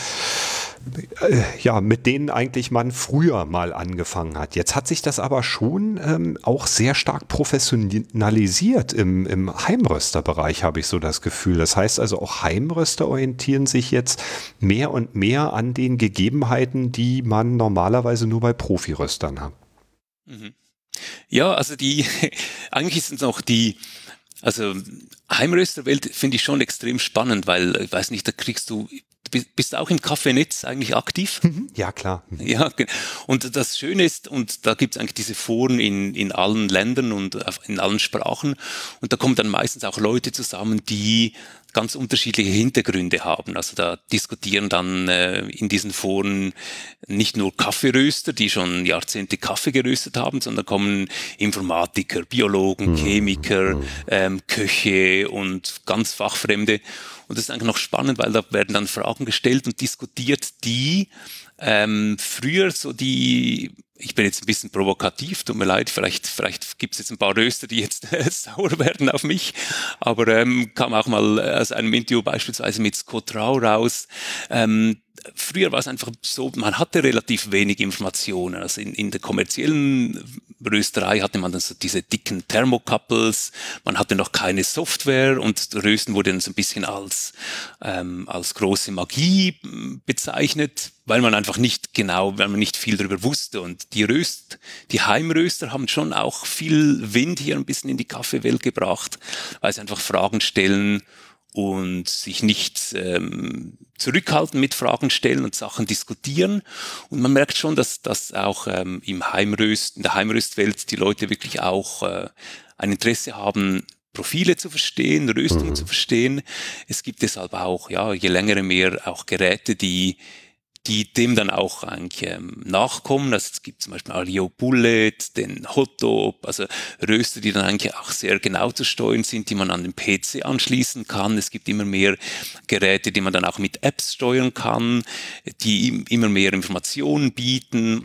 äh, ja, mit denen eigentlich man früher mal angefangen hat. Jetzt hat sich das aber schon ähm, auch sehr stark professionalisiert im, im Heimrösterbereich, habe ich so das Gefühl. Das heißt also, auch Heimröster orientieren sich jetzt mehr und mehr an den Gegebenheiten, die man normalerweise nur bei Profiröstern hat. Mhm. Ja, also die, eigentlich sind es auch die, also Heimrösterwelt finde ich schon extrem spannend, weil, ich weiß nicht, da kriegst du, bist du auch im Kaffeenetz eigentlich aktiv? Ja, klar. Ja, und das Schöne ist, und da gibt es eigentlich diese Foren in, in allen Ländern und in allen Sprachen, und da kommen dann meistens auch Leute zusammen, die ganz unterschiedliche Hintergründe haben. Also da diskutieren dann äh, in diesen Foren nicht nur Kaffeeröster, die schon Jahrzehnte Kaffee geröstet haben, sondern kommen Informatiker, Biologen, Chemiker, ähm, Köche und ganz Fachfremde. Und das ist eigentlich noch spannend, weil da werden dann Fragen gestellt und diskutiert, die ähm, früher so die, ich bin jetzt ein bisschen provokativ, tut mir leid, vielleicht, vielleicht gibt es jetzt ein paar Röster, die jetzt äh, sauer werden auf mich, aber ähm, kam auch mal aus einem Interview beispielsweise mit Scott Rau raus. Ähm, früher war es einfach so, man hatte relativ wenig Informationen. Also in, in der kommerziellen Rösterei hatte man dann so diese dicken Thermocouples, man hatte noch keine Software und Rösten wurde dann so ein bisschen als, ähm, als große Magie bezeichnet, weil man einfach nicht genau, weil man nicht viel darüber wusste. Und die Röst, die Heimröster haben schon auch viel Wind hier ein bisschen in die Kaffeewelt gebracht, weil sie einfach Fragen stellen und sich nicht ähm, zurückhalten mit Fragen stellen und Sachen diskutieren. Und man merkt schon, dass, dass auch ähm, im Heimröst, in der Heimröstwelt die Leute wirklich auch äh, ein Interesse haben, Profile zu verstehen, Röstungen mhm. zu verstehen. Es gibt deshalb auch, ja, je länger je mehr auch Geräte, die die dem dann auch eigentlich ähm, nachkommen. Also es gibt zum Beispiel Alio Bullet, den Hotop, also Röster, die dann eigentlich auch sehr genau zu steuern sind, die man an den P C anschließen kann. Es gibt immer mehr Geräte, die man dann auch mit Apps steuern kann, die immer mehr Informationen bieten.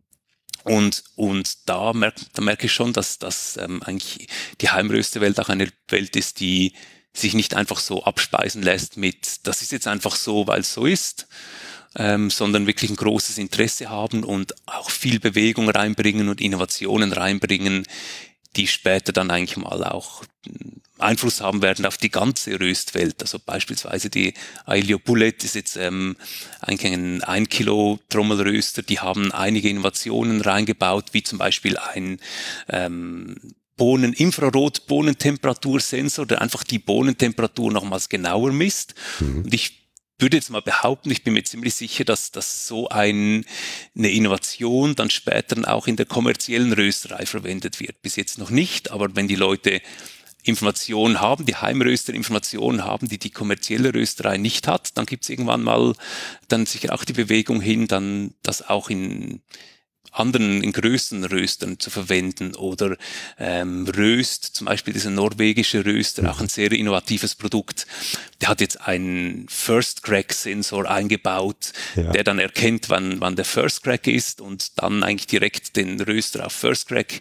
Und, und da, merk, da merke ich schon, dass, dass ähm, eigentlich die Heimrösterwelt auch eine Welt ist, die sich nicht einfach so abspeisen lässt mit, das ist jetzt einfach so, weil es so ist, Ähm, sondern wirklich ein großes Interesse haben und auch viel Bewegung reinbringen und Innovationen reinbringen, die später dann eigentlich mal auch Einfluss haben werden auf die ganze Röstwelt. Also beispielsweise die Ailio Bullet ist jetzt ähm, eigentlich ein ein Kilo Trommelröster, die haben einige Innovationen reingebaut, wie zum Beispiel ein ähm, Bohnen, Infrarot-Bohnentemperatursensor, der einfach die Bohnentemperatur nochmals genauer misst. Mhm. Und ich würde jetzt mal behaupten, ich bin mir ziemlich sicher, dass, dass so ein, eine Innovation dann später auch in der kommerziellen Rösterei verwendet wird. Bis jetzt noch nicht, aber wenn die Leute Informationen haben, die Heimröster Informationen haben, die die kommerzielle Rösterei nicht hat, dann gibt es irgendwann mal dann sicher auch die Bewegung hin, dann das auch in anderen, in größeren Röstern zu verwenden oder ähm, Röst, zum Beispiel dieser norwegische Röster, mhm. auch ein sehr innovatives Produkt. Der hat jetzt einen First Crack Sensor eingebaut, ja. der dann erkennt, wann, wann der First Crack ist und dann eigentlich direkt den Röster auf First Crack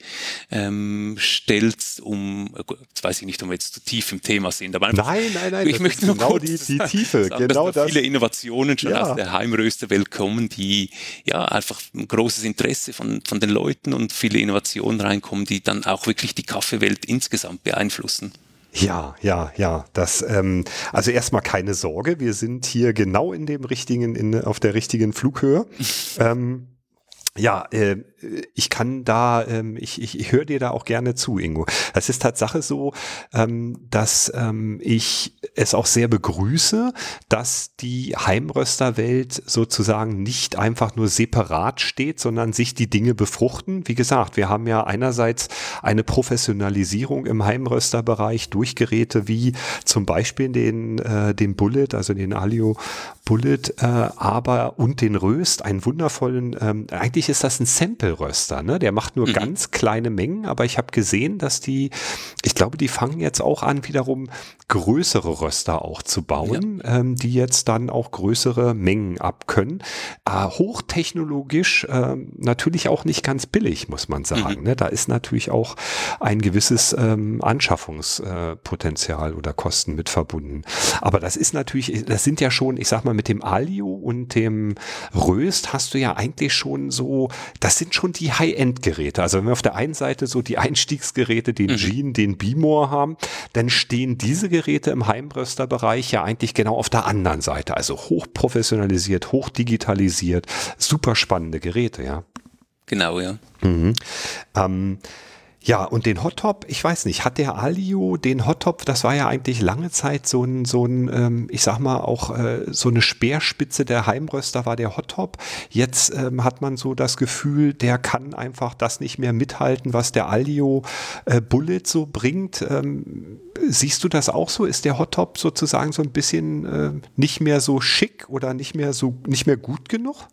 ähm, stellt, um, jetzt weiß ich nicht, ob wir jetzt zu tief im Thema sind, aber einfach, nein, nein, nein, ich möchte nur genau kurz die, die Tiefe, sagen, genau dass da das. viele Innovationen schon ja. aus der Heimrösterwelt kommen, die ja einfach ein großes Interesse von, von den Leuten und viele Innovationen reinkommen, die dann auch wirklich die Kaffeewelt insgesamt beeinflussen. Ja, ja, ja. Das, ähm, also erstmal keine Sorge, wir sind hier genau in dem richtigen, in, auf der richtigen Flughöhe. ähm, Ja, äh, ich kann da, ähm, ich, ich, ich höre dir da auch gerne zu, Ingo. Es ist Tatsache so, ähm, dass ähm, ich es auch sehr begrüße, dass die Heimrösterwelt sozusagen nicht einfach nur separat steht, sondern sich die Dinge befruchten. Wie gesagt, wir haben ja einerseits eine Professionalisierung im Heimrösterbereich durch Geräte wie zum Beispiel den, äh, den Bullet, also den Alio Bullet, äh, aber und den Röst, einen wundervollen, ähm, eigentlich ist das ein Sample-Röster, ne? Der macht nur mhm. ganz kleine Mengen, aber ich habe gesehen, dass die, ich glaube, die fangen jetzt auch an, wiederum größere Röster auch zu bauen, ja. ähm, die jetzt dann auch größere Mengen abkönnen. Äh, hochtechnologisch, äh, natürlich auch nicht ganz billig, muss man sagen. Mhm. Ne? Da ist natürlich auch ein gewisses ähm, Anschaffungspotenzial äh, oder Kosten mit verbunden. Aber das ist natürlich, das sind ja schon, ich sag mal, mit dem Alio und dem Röst hast du ja eigentlich schon so, das sind schon die High-End-Geräte. Also wenn wir auf der einen Seite so die Einstiegsgeräte, den mhm. Gene, den Bimor haben, dann stehen diese Geräte im Heimrösterbereich ja eigentlich genau auf der anderen Seite. Also hochprofessionalisiert, hochdigitalisiert, super spannende Geräte, ja. Genau, ja. Mhm. Ähm, Ja, und den Hottop, ich weiß nicht, hat der Alio den Hottop, das war ja eigentlich lange Zeit so ein, so ein, ähm, ich sag mal auch äh, so eine Speerspitze der Heimröster war der Hottop. Jetzt ähm, hat man so das Gefühl, der kann einfach das nicht mehr mithalten, was der Alio äh, Bullet so bringt. Ähm, siehst du das auch so? Ist der Hottop sozusagen so ein bisschen äh, nicht mehr so schick oder nicht mehr so, nicht mehr gut genug?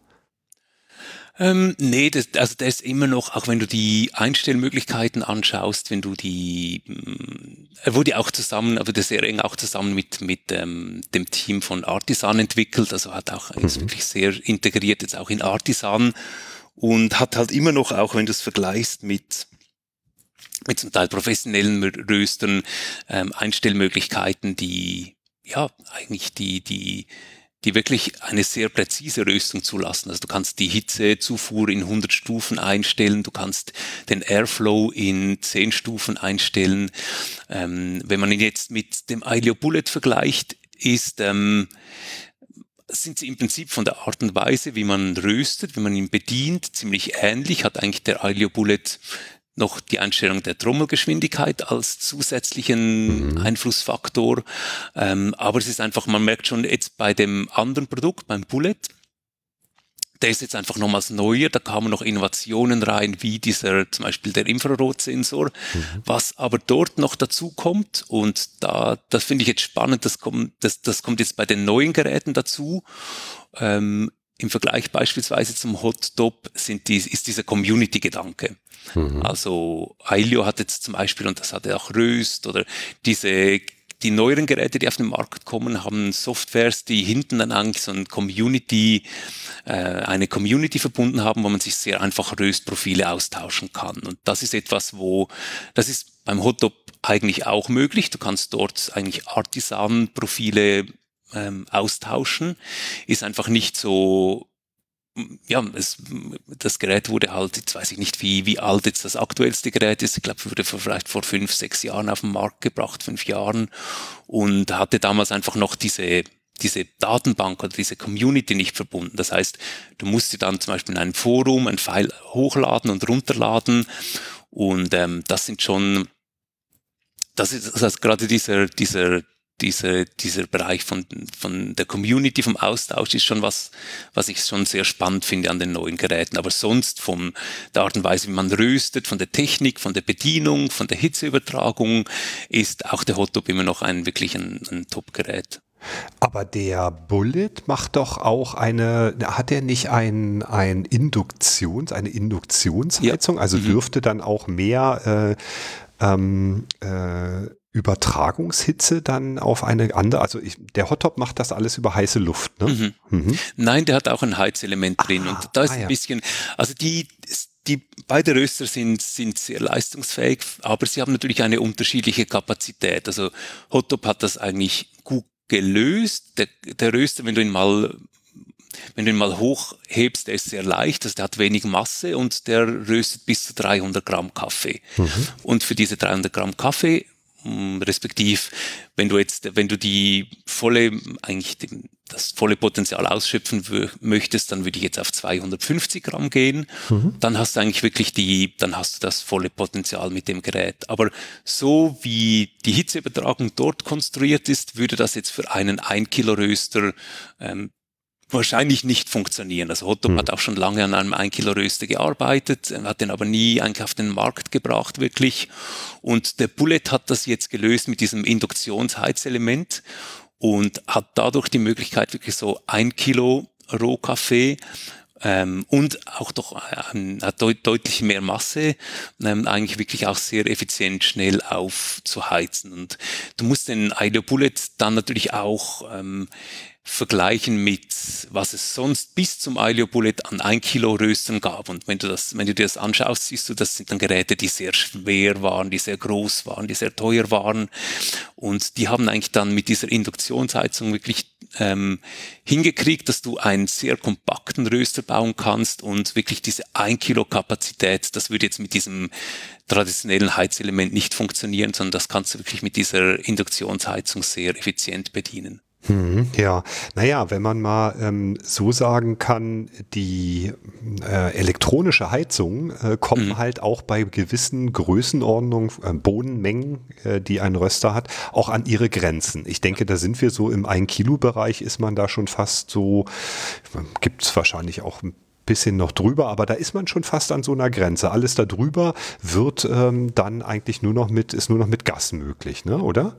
Ähm, nee, das, also der ist immer noch, auch wenn du die Einstellmöglichkeiten anschaust, wenn du die, er wurde auch zusammen, aber das sehr eng auch zusammen mit mit ähm, dem Team von Artisan entwickelt, also hat auch mhm. ist wirklich sehr integriert jetzt auch in Artisan und hat halt immer noch, auch wenn du es vergleichst mit mit zum Teil professionellen Röstern, ähm, Einstellmöglichkeiten, die ja eigentlich die die die wirklich eine sehr präzise Röstung zulassen. Also du kannst die Hitzezufuhr in hundert Stufen einstellen, du kannst den Airflow in zehn Stufen einstellen. Ähm, wenn man ihn jetzt mit dem Alio Bullet vergleicht, ist, ähm, sind sie im Prinzip von der Art und Weise, wie man röstet, wie man ihn bedient, ziemlich ähnlich. Hat eigentlich der Alio Bullet noch die Einstellung der Trommelgeschwindigkeit als zusätzlichen mhm. Einflussfaktor. Ähm, aber es ist einfach, man merkt schon jetzt bei dem anderen Produkt, beim Bullet, der ist jetzt einfach nochmals neuer, da kamen noch Innovationen rein, wie dieser, zum Beispiel der Infrarotsensor, mhm. was aber dort noch dazu kommt, und da, das finde ich jetzt spannend, das kommt, das, das kommt jetzt bei den neuen Geräten dazu. Ähm, Im Vergleich beispielsweise zum Hottop sind die, ist dieser Community-Gedanke. Mhm. Also Alio hat jetzt zum Beispiel, und das hatte auch Röst, oder diese, die neueren Geräte, die auf den Markt kommen, haben Softwares, die hinten dann eigentlich so ein Community, äh, eine Community verbunden haben, wo man sich sehr einfach Röstprofile austauschen kann. Und das ist etwas, wo, das ist beim Hottop eigentlich auch möglich. Du kannst dort eigentlich Artisan-Profile ähm, austauschen. Ist einfach nicht so, ja, es, das Gerät wurde halt, jetzt weiß ich nicht, wie, wie alt jetzt das aktuellste Gerät ist. Ich glaube, wurde vielleicht vor fünf, sechs Jahren auf den Markt gebracht, fünf Jahren, und hatte damals einfach noch diese, diese Datenbank oder diese Community nicht verbunden. Das heißt, du musst dir dann zum Beispiel in einem Forum ein File hochladen und runterladen, und ähm, das sind schon, das ist, das heißt, gerade dieser, dieser Dieser, dieser Bereich von, von der Community, vom Austausch ist schon was, was ich schon sehr spannend finde an den neuen Geräten. Aber sonst von der Art und Weise, wie man röstet, von der Technik, von der Bedienung, von der Hitzeübertragung, ist auch der Hot Top immer noch ein wirklich ein, ein Top-Gerät. Aber der Bullet macht doch auch eine, hat er nicht ein, ein Induktions, eine Induktionsheizung? Ja. Also mhm. dürfte dann auch mehr äh, ähm, äh, Übertragungshitze dann auf eine andere, also ich, der Hot Top macht das alles über heiße Luft, ne? Mhm. Mhm. Nein, der hat auch ein Heizelement ah, drin und da ist ah, ja. ein bisschen, also die, die beide Röster sind, sind sehr leistungsfähig, aber sie haben natürlich eine unterschiedliche Kapazität. Also Hot Top hat das eigentlich gut gelöst. Der, der Röster, wenn du ihn mal Wenn du ihn mal hochhebst, der ist sehr leicht, also der hat wenig Masse und der röstet bis zu dreihundert Gramm Kaffee. Mhm. Und für diese dreihundert Gramm Kaffee, respektiv, wenn du jetzt, wenn du die volle, eigentlich das volle Potenzial ausschöpfen w- möchtest, dann würde ich jetzt auf zweihundertfünfzig Gramm gehen. Mhm. Dann hast du eigentlich wirklich die, dann hast du das volle Potenzial mit dem Gerät. Aber so wie die Hitzeübertragung dort konstruiert ist, würde das jetzt für einen ein Kilo Röster ähm, wahrscheinlich nicht funktionieren. Also Hot Top hm. hat auch schon lange an einem ein Kilo Röster gearbeitet, hat den aber nie eigentlich auf den Markt gebracht wirklich. Und der Bullet hat das jetzt gelöst mit diesem Induktionsheizelement und hat dadurch die Möglichkeit, wirklich so ein Kilo Rohkaffee ähm, und auch doch ähm, hat deut- deutlich mehr Masse, ähm, eigentlich wirklich auch sehr effizient schnell aufzuheizen. Und du musst den Ideal Bullet dann natürlich auch ähm, vergleichen mit, was es sonst bis zum Ailio Bullet an ein Kilo Röstern gab. Und wenn du das, wenn du dir das anschaust, siehst du, das sind dann Geräte, die sehr schwer waren, die sehr groß waren, die sehr teuer waren. Und die haben eigentlich dann mit dieser Induktionsheizung wirklich ähm, hingekriegt, dass du einen sehr kompakten Röster bauen kannst und wirklich diese ein Kilo Kapazität, das würde jetzt mit diesem traditionellen Heizelement nicht funktionieren, sondern das kannst du wirklich mit dieser Induktionsheizung sehr effizient bedienen. Hm, ja, naja, wenn man mal ähm, so sagen kann, die äh, elektronische Heizung äh, kommt mhm. halt auch bei gewissen Größenordnungen, äh, Bohnenmengen, äh, die ein Röster hat, auch an ihre Grenzen. Ich denke, da sind wir so im ein Kilo Bereich, ist man da schon fast so, gibt es wahrscheinlich auch ein bisschen noch drüber, aber da ist man schon fast an so einer Grenze. Alles da drüber wird ähm, dann eigentlich nur noch mit, ist nur noch mit Gas möglich, ne, oder?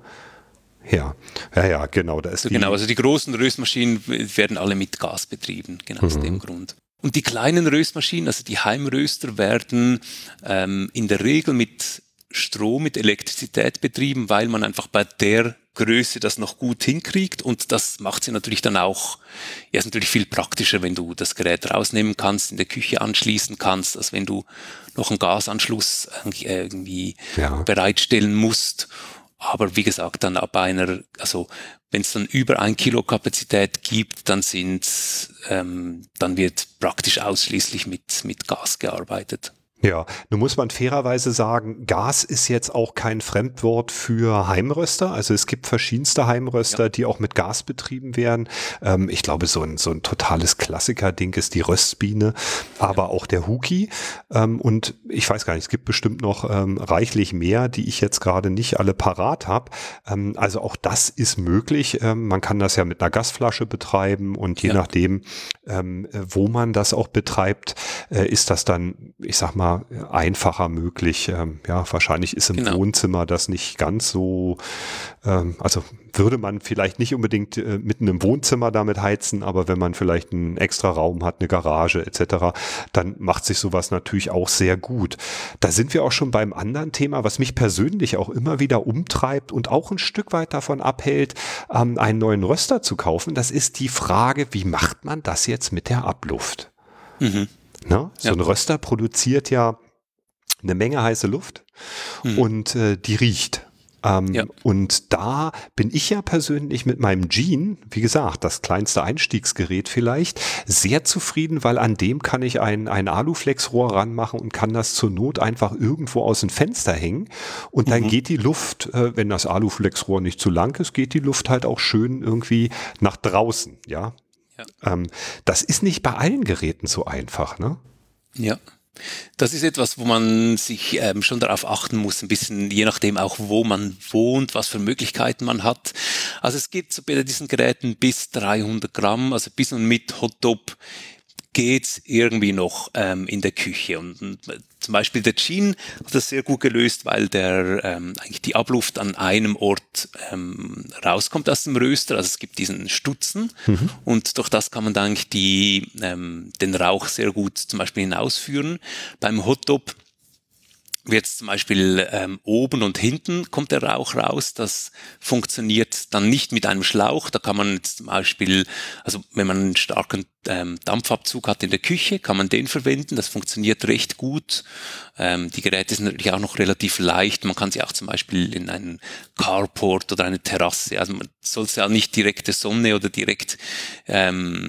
Ja, ja, ja, genau. Da ist also die genau, also die großen Röstmaschinen werden alle mit Gas betrieben, genau aus mhm. dem Grund. Und die kleinen Röstmaschinen, also die Heimröster, werden ähm, in der Regel mit Strom, mit Elektrizität betrieben, weil man einfach bei der Größe das noch gut hinkriegt und das macht sie natürlich dann auch, ja, ist natürlich viel praktischer, wenn du das Gerät rausnehmen kannst, in der Küche anschließen kannst, als wenn du noch einen Gasanschluss irgendwie ja. bereitstellen musst. Aber wie gesagt, dann ab einer, also wenn es dann über ein Kilo Kapazität gibt, dann sind, ähm, dann wird praktisch ausschließlich mit mit Gas gearbeitet. Ja, nun muss man fairerweise sagen, Gas ist jetzt auch kein Fremdwort für Heimröster. Also es gibt verschiedenste Heimröster, ja. die auch mit Gas betrieben werden. Ähm, ich glaube, so ein, so ein totales Klassiker-Ding ist die Röstbiene, aber ja. auch der Huki. Ähm, und ich weiß gar nicht, es gibt bestimmt noch ähm, reichlich mehr, die ich jetzt gerade nicht alle parat habe. Ähm, also auch das ist möglich. Ähm, man kann das ja mit einer Gasflasche betreiben und je ja. nachdem, ähm, wo man das auch betreibt, äh, ist das dann, ich sag mal, einfacher möglich. Ähm, ja, wahrscheinlich ist im genau. Wohnzimmer das nicht ganz so, ähm, also würde man vielleicht nicht unbedingt äh, mitten im Wohnzimmer damit heizen, aber wenn man vielleicht einen extra Raum hat, eine Garage et cetera, dann macht sich sowas natürlich auch sehr gut. Da sind wir auch schon beim anderen Thema, was mich persönlich auch immer wieder umtreibt und auch ein Stück weit davon abhält, ähm, einen neuen Röster zu kaufen. Das ist die Frage, wie macht man das jetzt mit der Abluft? Mhm. Ne? So ja. ein Röster produziert ja eine Menge heiße Luft mhm. und äh, die riecht. Ähm, ja. Und da bin ich ja persönlich mit meinem Gene, wie gesagt, das kleinste Einstiegsgerät vielleicht, sehr zufrieden, weil an dem kann ich ein, ein Aluflexrohr ranmachen und kann das zur Not einfach irgendwo aus dem Fenster hängen. Und dann mhm. geht die Luft, äh, wenn das Aluflexrohr nicht zu lang ist, geht die Luft halt auch schön irgendwie nach draußen, ja. Ja. Ähm, das ist nicht bei allen Geräten so einfach, ne? Ja, Das ist etwas, wo man sich ähm, schon darauf achten muss, ein bisschen, je nachdem auch, wo man wohnt, was für Möglichkeiten man hat. Also es gibt so bei diesen Geräten bis dreihundert Gramm, also bis und mit Hot-Top geht's irgendwie noch ähm, in der Küche. Und, und zum Beispiel der Gin hat das sehr gut gelöst, weil der ähm, eigentlich die Abluft an einem Ort ähm, rauskommt aus dem Röster. Also es gibt diesen Stutzen mhm. und durch das kann man dann eigentlich die, ähm, den Rauch sehr gut zum Beispiel hinausführen. Beim Hot-Top wird zum Beispiel ähm, oben und hinten kommt der Rauch raus. Das funktioniert dann nicht mit einem Schlauch. Da kann man zum Beispiel, also wenn man einen starken ähm, Dampfabzug hat in der Küche, kann man den verwenden. Das funktioniert recht gut. Ähm, die Geräte sind natürlich auch noch relativ leicht. Man kann sie auch zum Beispiel in einen Carport oder eine Terrasse, also man soll es ja nicht direkt der Sonne oder direkt ähm,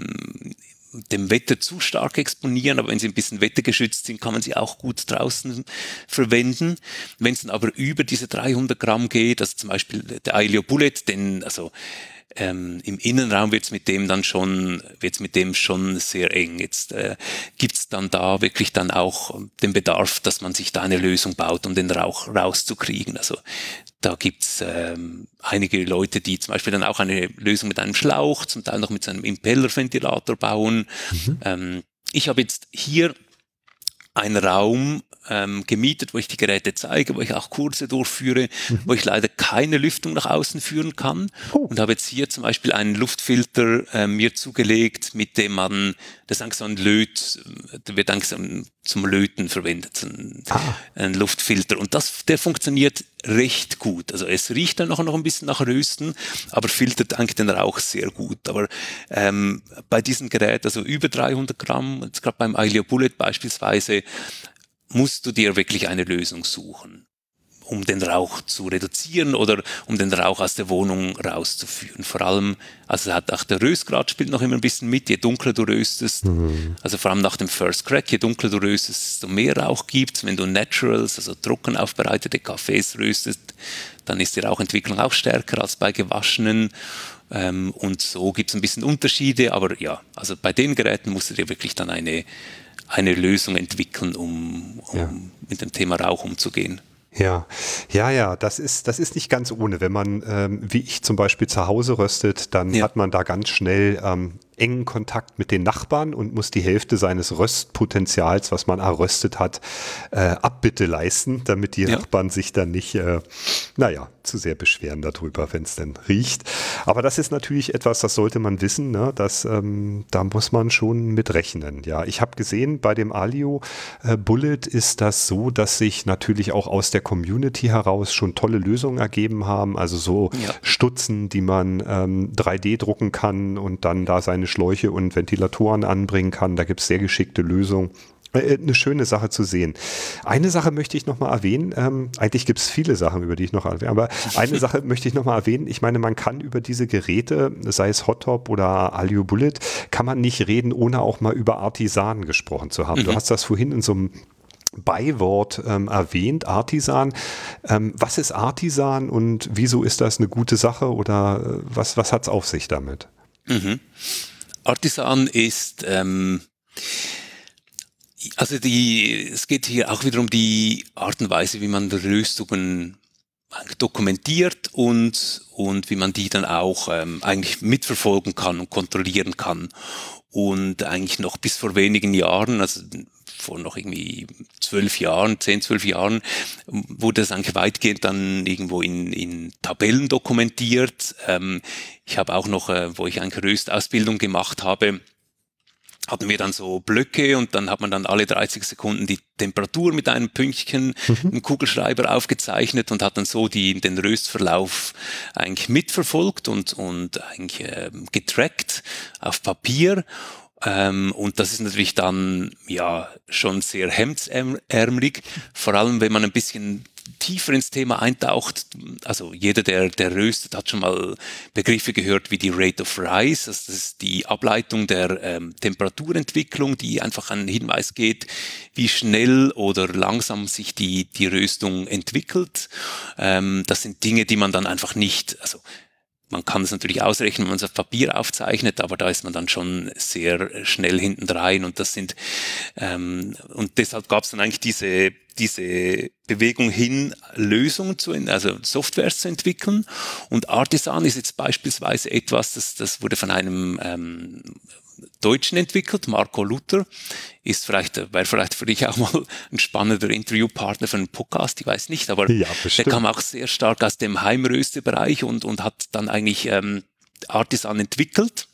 dem Wetter zu stark exponieren, aber wenn sie ein bisschen wettergeschützt sind, kann man sie auch gut draußen verwenden. Wenn es dann aber über diese dreihundert Gramm geht, also zum Beispiel der Ailio Bullet, denn also ähm, im Innenraum wird's mit dem dann schon, wird's mit dem schon sehr eng. Jetzt äh, gibt's dann da wirklich dann auch den Bedarf, dass man sich da eine Lösung baut, um den Rauch rauszukriegen. Also da gibt's ähm, einige Leute, die zum Beispiel dann auch eine Lösung mit einem Schlauch, zum Teil noch mit so einem Impellerventilator bauen. Mhm. Ähm, ich habe jetzt hier einen Raum ähm, gemietet, wo ich die Geräte zeige, wo ich auch Kurse durchführe, mhm. wo ich leider keine Lüftung nach außen führen kann. Oh. Und habe jetzt hier zum Beispiel einen Luftfilter äh, mir zugelegt, mit dem man, das ist eigentlich so ein Löt, der wird eigentlich so zum Löten verwendet, so ein, ah. ein Luftfilter. Und das, der funktioniert recht gut. Also es riecht dann noch, noch ein bisschen nach Rösten, aber filtert eigentlich den Rauch sehr gut. Aber ähm, bei diesem Gerät, also über dreihundert Gramm, jetzt gerade beim Ailio Bullet beispielsweise, musst du dir wirklich eine Lösung suchen, um den Rauch zu reduzieren oder um den Rauch aus der Wohnung rauszuführen. Vor allem, also hat auch der Röstgrad spielt noch immer ein bisschen mit, je dunkler du röstest, mhm. also vor allem nach dem First Crack, je dunkler du röstest, desto mehr Rauch gibt's. Wenn du Naturals, also trocken aufbereitete Kaffees röstest, dann ist die Rauchentwicklung auch stärker als bei gewaschenen. Ähm, und so gibt's ein bisschen Unterschiede, aber ja, also bei den Geräten musst du dir wirklich dann eine eine Lösung entwickeln, um, um ja. mit dem Thema Rauch umzugehen. Ja, ja, ja, das ist, das ist nicht ganz ohne. Wenn man, ähm, wie ich zum Beispiel zu Hause röstet, dann ja. hat man da ganz schnell ähm, engen Kontakt mit den Nachbarn und muss die Hälfte seines Röstpotenzials, was man erröstet hat, äh, Abbitte leisten, damit die ja. Nachbarn sich dann nicht, äh, naja, zu sehr beschweren darüber, wenn es denn riecht. Aber das ist natürlich etwas, das sollte man wissen, ne? Das, ähm, da muss man schon mit rechnen. Ja, ich habe gesehen, bei dem Ailio äh, Bullet ist das so, dass sich natürlich auch aus der Community heraus schon tolle Lösungen ergeben haben. Also so ja. Stutzen, die man ähm, drei D drucken kann und dann da seine Schläuche und Ventilatoren anbringen kann. Da gibt es sehr geschickte Lösungen. Eine schöne Sache zu sehen. Eine Sache möchte ich nochmal erwähnen. Ähm, eigentlich gibt es viele Sachen, über die ich noch erwähne, aber eine Sache möchte ich nochmal erwähnen. Ich meine, man kann über diese Geräte, sei es Hot-Top oder Ailio Bullet, kann man nicht reden, ohne auch mal über Artisan gesprochen zu haben. Mhm. Du hast das vorhin in so einem Beiwort ähm, erwähnt, Artisan. Ähm, was ist Artisan und wieso ist das eine gute Sache oder äh, was, was hat es auf sich damit? Mhm. Artisan ist ähm Also die, es geht hier auch wieder um die Art und Weise, wie man Röstungen dokumentiert und, und wie man die dann auch ähm, eigentlich mitverfolgen kann und kontrollieren kann. Und eigentlich noch bis vor wenigen Jahren, also vor noch irgendwie zwölf Jahren, zehn, zwölf Jahren, wurde das eigentlich weitgehend dann irgendwo in, in Tabellen dokumentiert. Ähm, ich habe auch noch, äh, wo ich eine Röstausbildung gemacht habe, hatten wir dann so Blöcke und dann hat man dann alle dreißig Sekunden die Temperatur mit einem Pünktchen mhm. im Kugelschreiber aufgezeichnet und hat dann so die, den Röstverlauf eigentlich mitverfolgt und, und eigentlich äh, getrackt auf Papier. Ähm, und das ist natürlich dann ja schon sehr hemdsärmelig, vor allem wenn man ein bisschen tiefer ins Thema eintaucht. Also jeder, der, der röstet, hat schon mal Begriffe gehört wie die Rate of Rise. Also das ist die Ableitung der ähm, Temperaturentwicklung, die einfach einen Hinweis geht, wie schnell oder langsam sich die, die Röstung entwickelt. Ähm, das sind Dinge, die man dann einfach nicht, also man kann es natürlich ausrechnen, wenn man es auf Papier aufzeichnet, aber da ist man dann schon sehr schnell hintendrein und das sind ähm, und deshalb gab es dann eigentlich diese diese Bewegung hin, Lösungen zu, also Softwares zu entwickeln. Und Artisan ist jetzt beispielsweise etwas, das, das wurde von einem ähm, Deutschen entwickelt, Marco Luther, ist vielleicht, wäre vielleicht für dich auch mal ein spannender Interviewpartner für einen Podcast, ich weiß nicht, aber ja, der kam auch sehr stark aus dem Heimröstebereich und, und hat dann eigentlich ähm, Artisan entwickelt.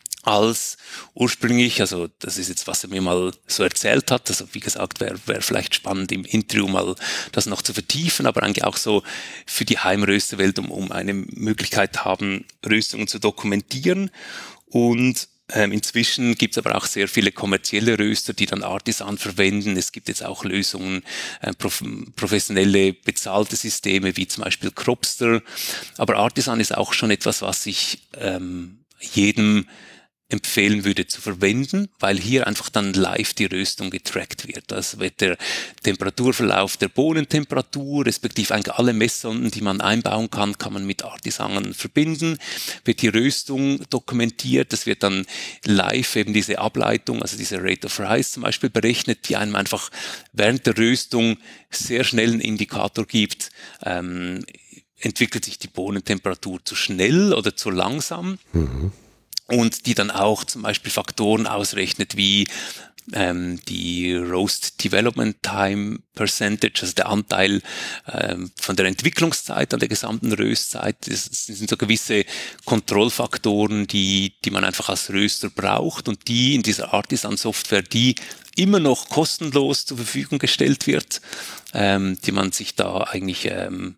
Als ursprünglich, also das ist jetzt, was er mir mal so erzählt hat, also wie gesagt, wäre wär vielleicht spannend im Interview mal das noch zu vertiefen, aber eigentlich auch so für die Heimrösterwelt, um, um eine Möglichkeit haben, Röstungen zu dokumentieren. Und ähm, inzwischen gibt es aber auch sehr viele kommerzielle Röster, die dann Artisan verwenden. Es gibt jetzt auch Lösungen, äh, prof professionelle bezahlte Systeme, wie zum Beispiel Cropster. Aber Artisan ist auch schon etwas, was ich ähm, jedem empfehlen würde zu verwenden, weil hier einfach dann live die Röstung getrackt wird. Also wird der Temperaturverlauf der Bohnentemperatur, respektive eigentlich alle Messsonden, die man einbauen kann, kann man mit Artisan verbinden, wird die Röstung dokumentiert, das wird dann live eben diese Ableitung, also diese Rate of Rise zum Beispiel berechnet, die einem einfach während der Röstung sehr schnell einen Indikator gibt, ähm, entwickelt sich die Bohnentemperatur zu schnell oder zu langsam. Mhm. Und die dann auch zum Beispiel Faktoren ausrechnet wie ähm, die Roast Development Time Percentage, also der Anteil ähm, von der Entwicklungszeit an der gesamten Röstzeit. Das, das sind so gewisse Kontrollfaktoren, die, die man einfach als Röster braucht und die in dieser Artisan-Software, die immer noch kostenlos zur Verfügung gestellt wird, ähm, die man sich da eigentlich ähm,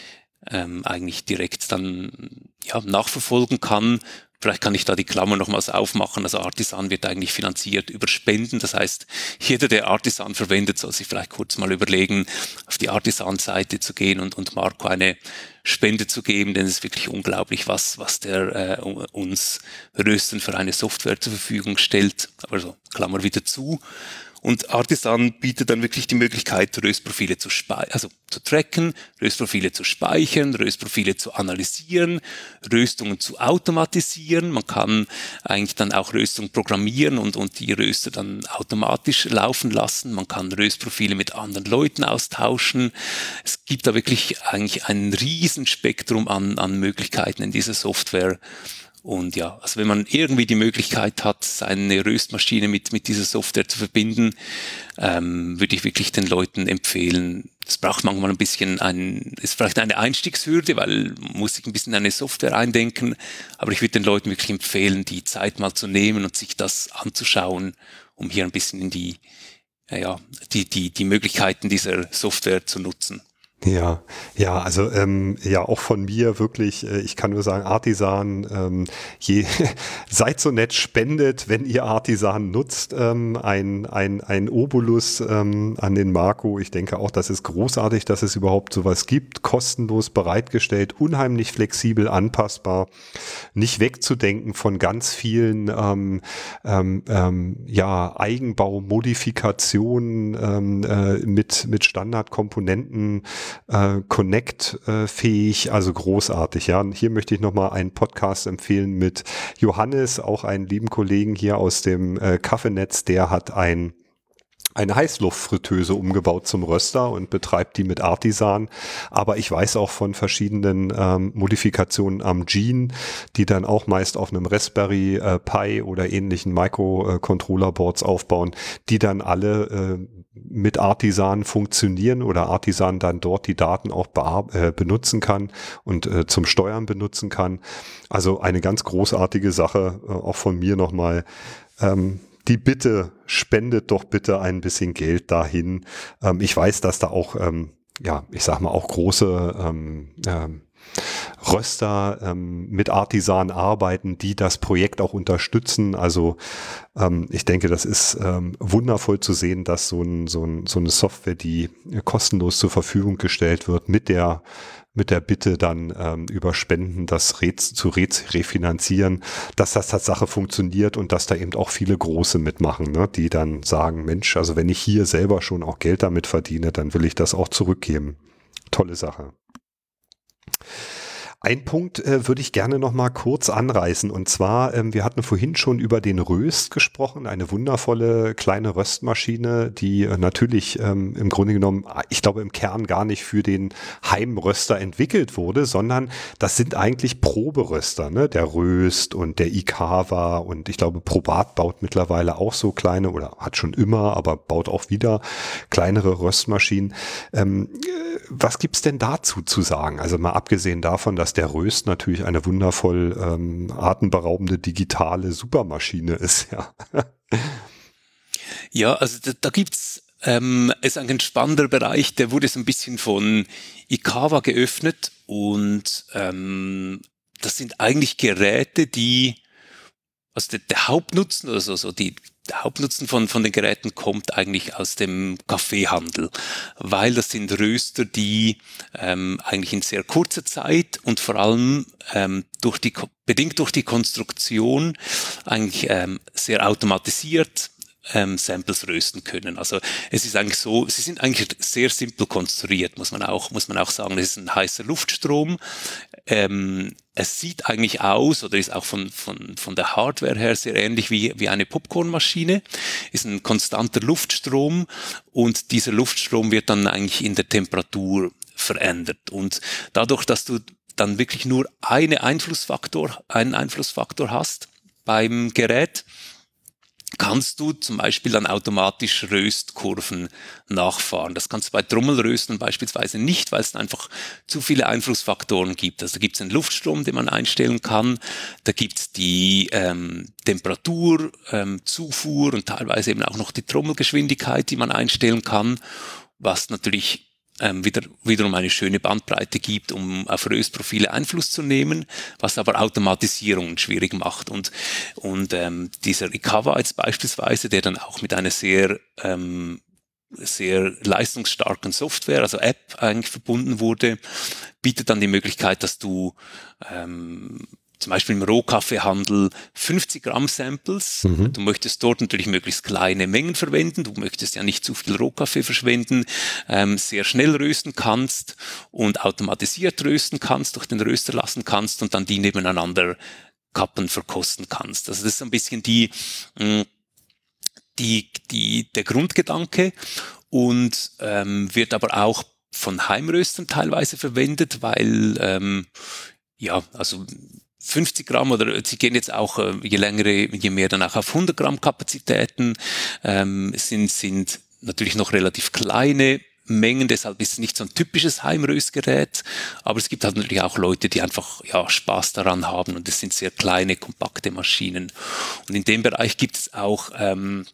ähm, eigentlich direkt dann ja, nachverfolgen kann. Vielleicht kann ich da die Klammer nochmals aufmachen. Also Artisan wird eigentlich finanziert über Spenden. Das heißt, jeder, der Artisan verwendet, soll sich vielleicht kurz mal überlegen, auf die Artisan-Seite zu gehen und, und Marco eine Spende zu geben, denn es ist wirklich unglaublich, was, was der äh, uns Rösten für eine Software zur Verfügung stellt. Aber so, Klammer wieder zu. Und Artisan bietet dann wirklich die Möglichkeit, Röstprofile zu spei- also zu tracken, Röstprofile zu speichern, Röstprofile zu analysieren, Röstungen zu automatisieren. Man kann eigentlich dann auch Röstungen programmieren und, und die Röster dann automatisch laufen lassen. Man kann Röstprofile mit anderen Leuten austauschen. Es gibt da wirklich eigentlich ein Riesenspektrum an, an Möglichkeiten in dieser Software. Und ja, also wenn man irgendwie die Möglichkeit hat, seine Röstmaschine mit, mit dieser Software zu verbinden, ähm, würde ich wirklich den Leuten empfehlen, das braucht manchmal ein bisschen ein, ist vielleicht eine Einstiegshürde, weil man muss sich ein bisschen in eine Software eindenken, aber ich würde den Leuten wirklich empfehlen, die Zeit mal zu nehmen und sich das anzuschauen, um hier ein bisschen in die, ja, die, die, die Möglichkeiten dieser Software zu nutzen. Ja, ja, also ähm, ja, auch von mir wirklich, äh, ich kann nur sagen, Artisan, ähm, je, seid so nett, spendet, wenn ihr Artisan nutzt, ähm, ein, ein, ein Obolus ähm, an den Marco. Ich denke auch, das ist großartig, dass es überhaupt sowas gibt, kostenlos bereitgestellt, unheimlich flexibel, anpassbar, nicht wegzudenken von ganz vielen ähm, ähm, ähm, ja, Eigenbaumodifikationen ähm, äh, mit, mit Standardkomponenten, Äh, Connect-fähig, äh, also großartig. Ja, und hier möchte ich nochmal einen Podcast empfehlen mit Johannes, auch einen lieben Kollegen hier aus dem äh, Kaffeenetz, der hat ein eine Heißluftfritteuse umgebaut zum Röster und betreibt die mit Artisan. Aber ich weiß auch von verschiedenen ähm, Modifikationen am Gene, die dann auch meist auf einem Raspberry äh, Pi oder ähnlichen Microcontroller-Boards aufbauen, die dann alle äh, mit Artisan funktionieren oder Artisan dann dort die Daten auch äh, benutzen kann und äh, zum Steuern benutzen kann. Also eine ganz großartige Sache, äh, auch von mir nochmal. Ähm, Die Bitte, spendet doch bitte ein bisschen Geld dahin. Ähm, ich weiß, dass da auch, ähm, ja, ich sag mal, auch große ähm, ähm, Röster ähm, mit Artisan arbeiten, die das Projekt auch unterstützen. Also ähm, ich denke, das ist ähm, wundervoll zu sehen, dass so, ein, so, ein, so eine Software, die kostenlos zur Verfügung gestellt wird, mit der mit der Bitte dann ähm, über Spenden das Re zu re refinanzieren, dass das Tatsache funktioniert und dass da eben auch viele Große mitmachen, ne, die dann sagen, Mensch, also wenn ich hier selber schon auch Geld damit verdiene, dann will ich das auch zurückgeben. Tolle Sache. Ein Punkt äh, würde ich gerne noch mal kurz anreißen, und zwar, ähm, wir hatten vorhin schon über den Röst gesprochen, eine wundervolle kleine Röstmaschine, die äh, natürlich ähm, im Grunde genommen, ich glaube im Kern gar nicht für den Heimröster entwickelt wurde, sondern das sind eigentlich Proberöster, ne? Der Röst und der Ikawa, und ich glaube Probat baut mittlerweile auch so kleine, oder hat schon immer, aber baut auch wieder kleinere Röstmaschinen. Ähm, was gibt's denn dazu zu sagen? Also mal abgesehen davon, dass der Röst natürlich eine wundervoll ähm, atemberaubende digitale Supermaschine ist, ja. Ja, also da, da gibt's ähm, ist ein ganz spannender Bereich, der wurde so ein bisschen von Ikawa geöffnet, und ähm, das sind eigentlich Geräte, die, also der, der Hauptnutzen, also so die der Hauptnutzen von, von den Geräten kommt eigentlich aus dem Kaffeehandel, weil das sind Röster, die ähm, eigentlich in sehr kurzer Zeit und vor allem ähm, durch die, bedingt durch die Konstruktion eigentlich ähm, sehr automatisiert ähm, Samples rösten können. Also es ist eigentlich so, sie sind eigentlich sehr simpel konstruiert, muss man auch, muss man auch sagen. Das ist ein heißer Luftstrom. Ähm, es sieht eigentlich aus, oder ist auch von, von, von der Hardware her sehr ähnlich wie, wie eine Popcornmaschine. Ist ein konstanter Luftstrom, und dieser Luftstrom wird dann eigentlich in der Temperatur verändert. Und dadurch, dass du dann wirklich nur eine Einflussfaktor, einen Einflussfaktor hast beim Gerät, kannst du zum Beispiel dann automatisch Röstkurven nachfahren. Das kannst du bei Trommelrösten beispielsweise nicht, weil es einfach zu viele Einflussfaktoren gibt. Also da gibt es einen Luftstrom, den man einstellen kann, da gibt es die ähm, Temperatur, ähm, Zufuhr und teilweise eben auch noch die Trommelgeschwindigkeit, die man einstellen kann, was natürlich Ähm, wieder, wiederum eine schöne Bandbreite gibt, um auf Röstprofile Einfluss zu nehmen, was aber Automatisierung schwierig macht. Und, und ähm, dieser Ikawa jetzt beispielsweise, der dann auch mit einer sehr, ähm, sehr leistungsstarken Software, also App eigentlich verbunden wurde, bietet dann die Möglichkeit, dass du ähm, zum Beispiel im Rohkaffeehandel fünfzig Gramm Samples. Mhm. Du möchtest dort natürlich möglichst kleine Mengen verwenden. Du möchtest ja nicht zu viel Rohkaffee verschwenden. Ähm, sehr schnell rösten kannst und automatisiert rösten kannst, durch den Röster lassen kannst und dann die nebeneinander kappen, verkosten kannst. Also das ist ein bisschen die, die, die, der Grundgedanke, und ähm, wird aber auch von Heimröstern teilweise verwendet, weil ähm, ja, also fünfzig Gramm, oder sie gehen jetzt auch je länger, je mehr dann auch auf hundert Gramm Kapazitäten, ähm, sind, sind natürlich noch relativ kleine Mengen, deshalb ist es nicht so ein typisches Heimröstgerät, aber es gibt halt natürlich auch Leute, die einfach ja Spaß daran haben, und es sind sehr kleine, kompakte Maschinen. Und in dem Bereich gibt es auch ähm,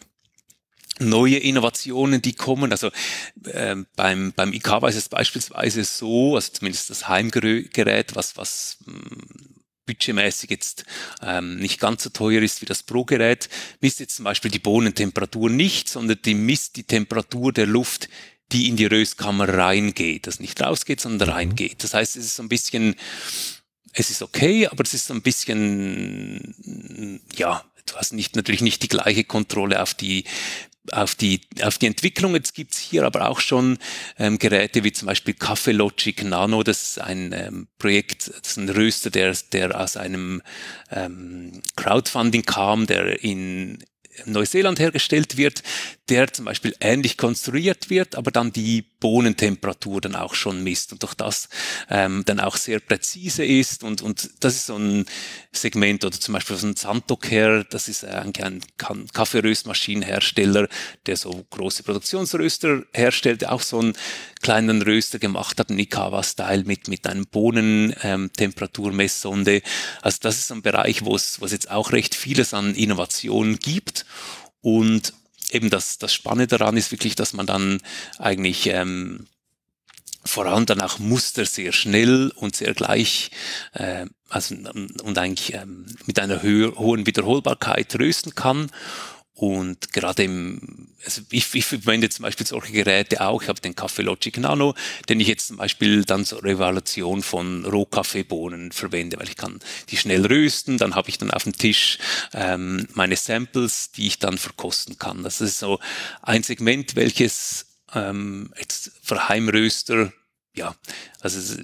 neue Innovationen, die kommen. Also ähm, beim beim Ikawa ist es beispielsweise so, also zumindest das Heimgerät, was was mh, budgetmäßig jetzt ähm, nicht ganz so teuer ist wie das Pro-Gerät, misst jetzt zum Beispiel die Bohnentemperatur nicht, sondern die misst die Temperatur der Luft, die in die Röstkammer reingeht. Das nicht rausgeht, sondern reingeht. Das heißt, es ist so ein bisschen, es ist okay, aber es ist so ein bisschen, ja, du hast nicht, natürlich nicht die gleiche Kontrolle auf die auf die auf die Entwicklung. Jetzt gibt's hier aber auch schon ähm, Geräte wie zum Beispiel Café Logic Nano. Das ist ein ähm, Projekt, das ist ein Röster, der der aus einem ähm, Crowdfunding kam, der in Neuseeland hergestellt wird, der zum Beispiel ähnlich konstruiert wird, aber dann die Bohnentemperatur dann auch schon misst und durch das ähm, dann auch sehr präzise ist, und und das ist so ein Segment, oder zum Beispiel von Santoker, das ist eigentlich ein Kaffeeröstmaschinenhersteller, der so große Produktionsröster herstellt, der auch so einen kleinen Röster gemacht hat, einen Ikawa-Style mit mit einem Bohnentemperaturmesssonde. Ähm, also das ist so ein Bereich, wo es wo es jetzt auch recht vieles an Innovationen gibt, und eben das, das Spannende daran ist wirklich, dass man dann eigentlich ähm, vor allem dann auch Muster sehr schnell und sehr gleich äh, also, und eigentlich ähm, mit einer hö- hohen Wiederholbarkeit rösten kann. Und gerade im, also ich, ich verwende zum Beispiel solche Geräte auch. Ich habe den Café Logic Nano, den ich jetzt zum Beispiel dann zur Evaluation von Rohkaffeebohnen verwende, weil ich kann die schnell rösten, dann habe ich dann auf dem Tisch ähm, meine Samples, die ich dann verkosten kann. Das ist so ein Segment, welches ähm, jetzt für Heimröster, ja, also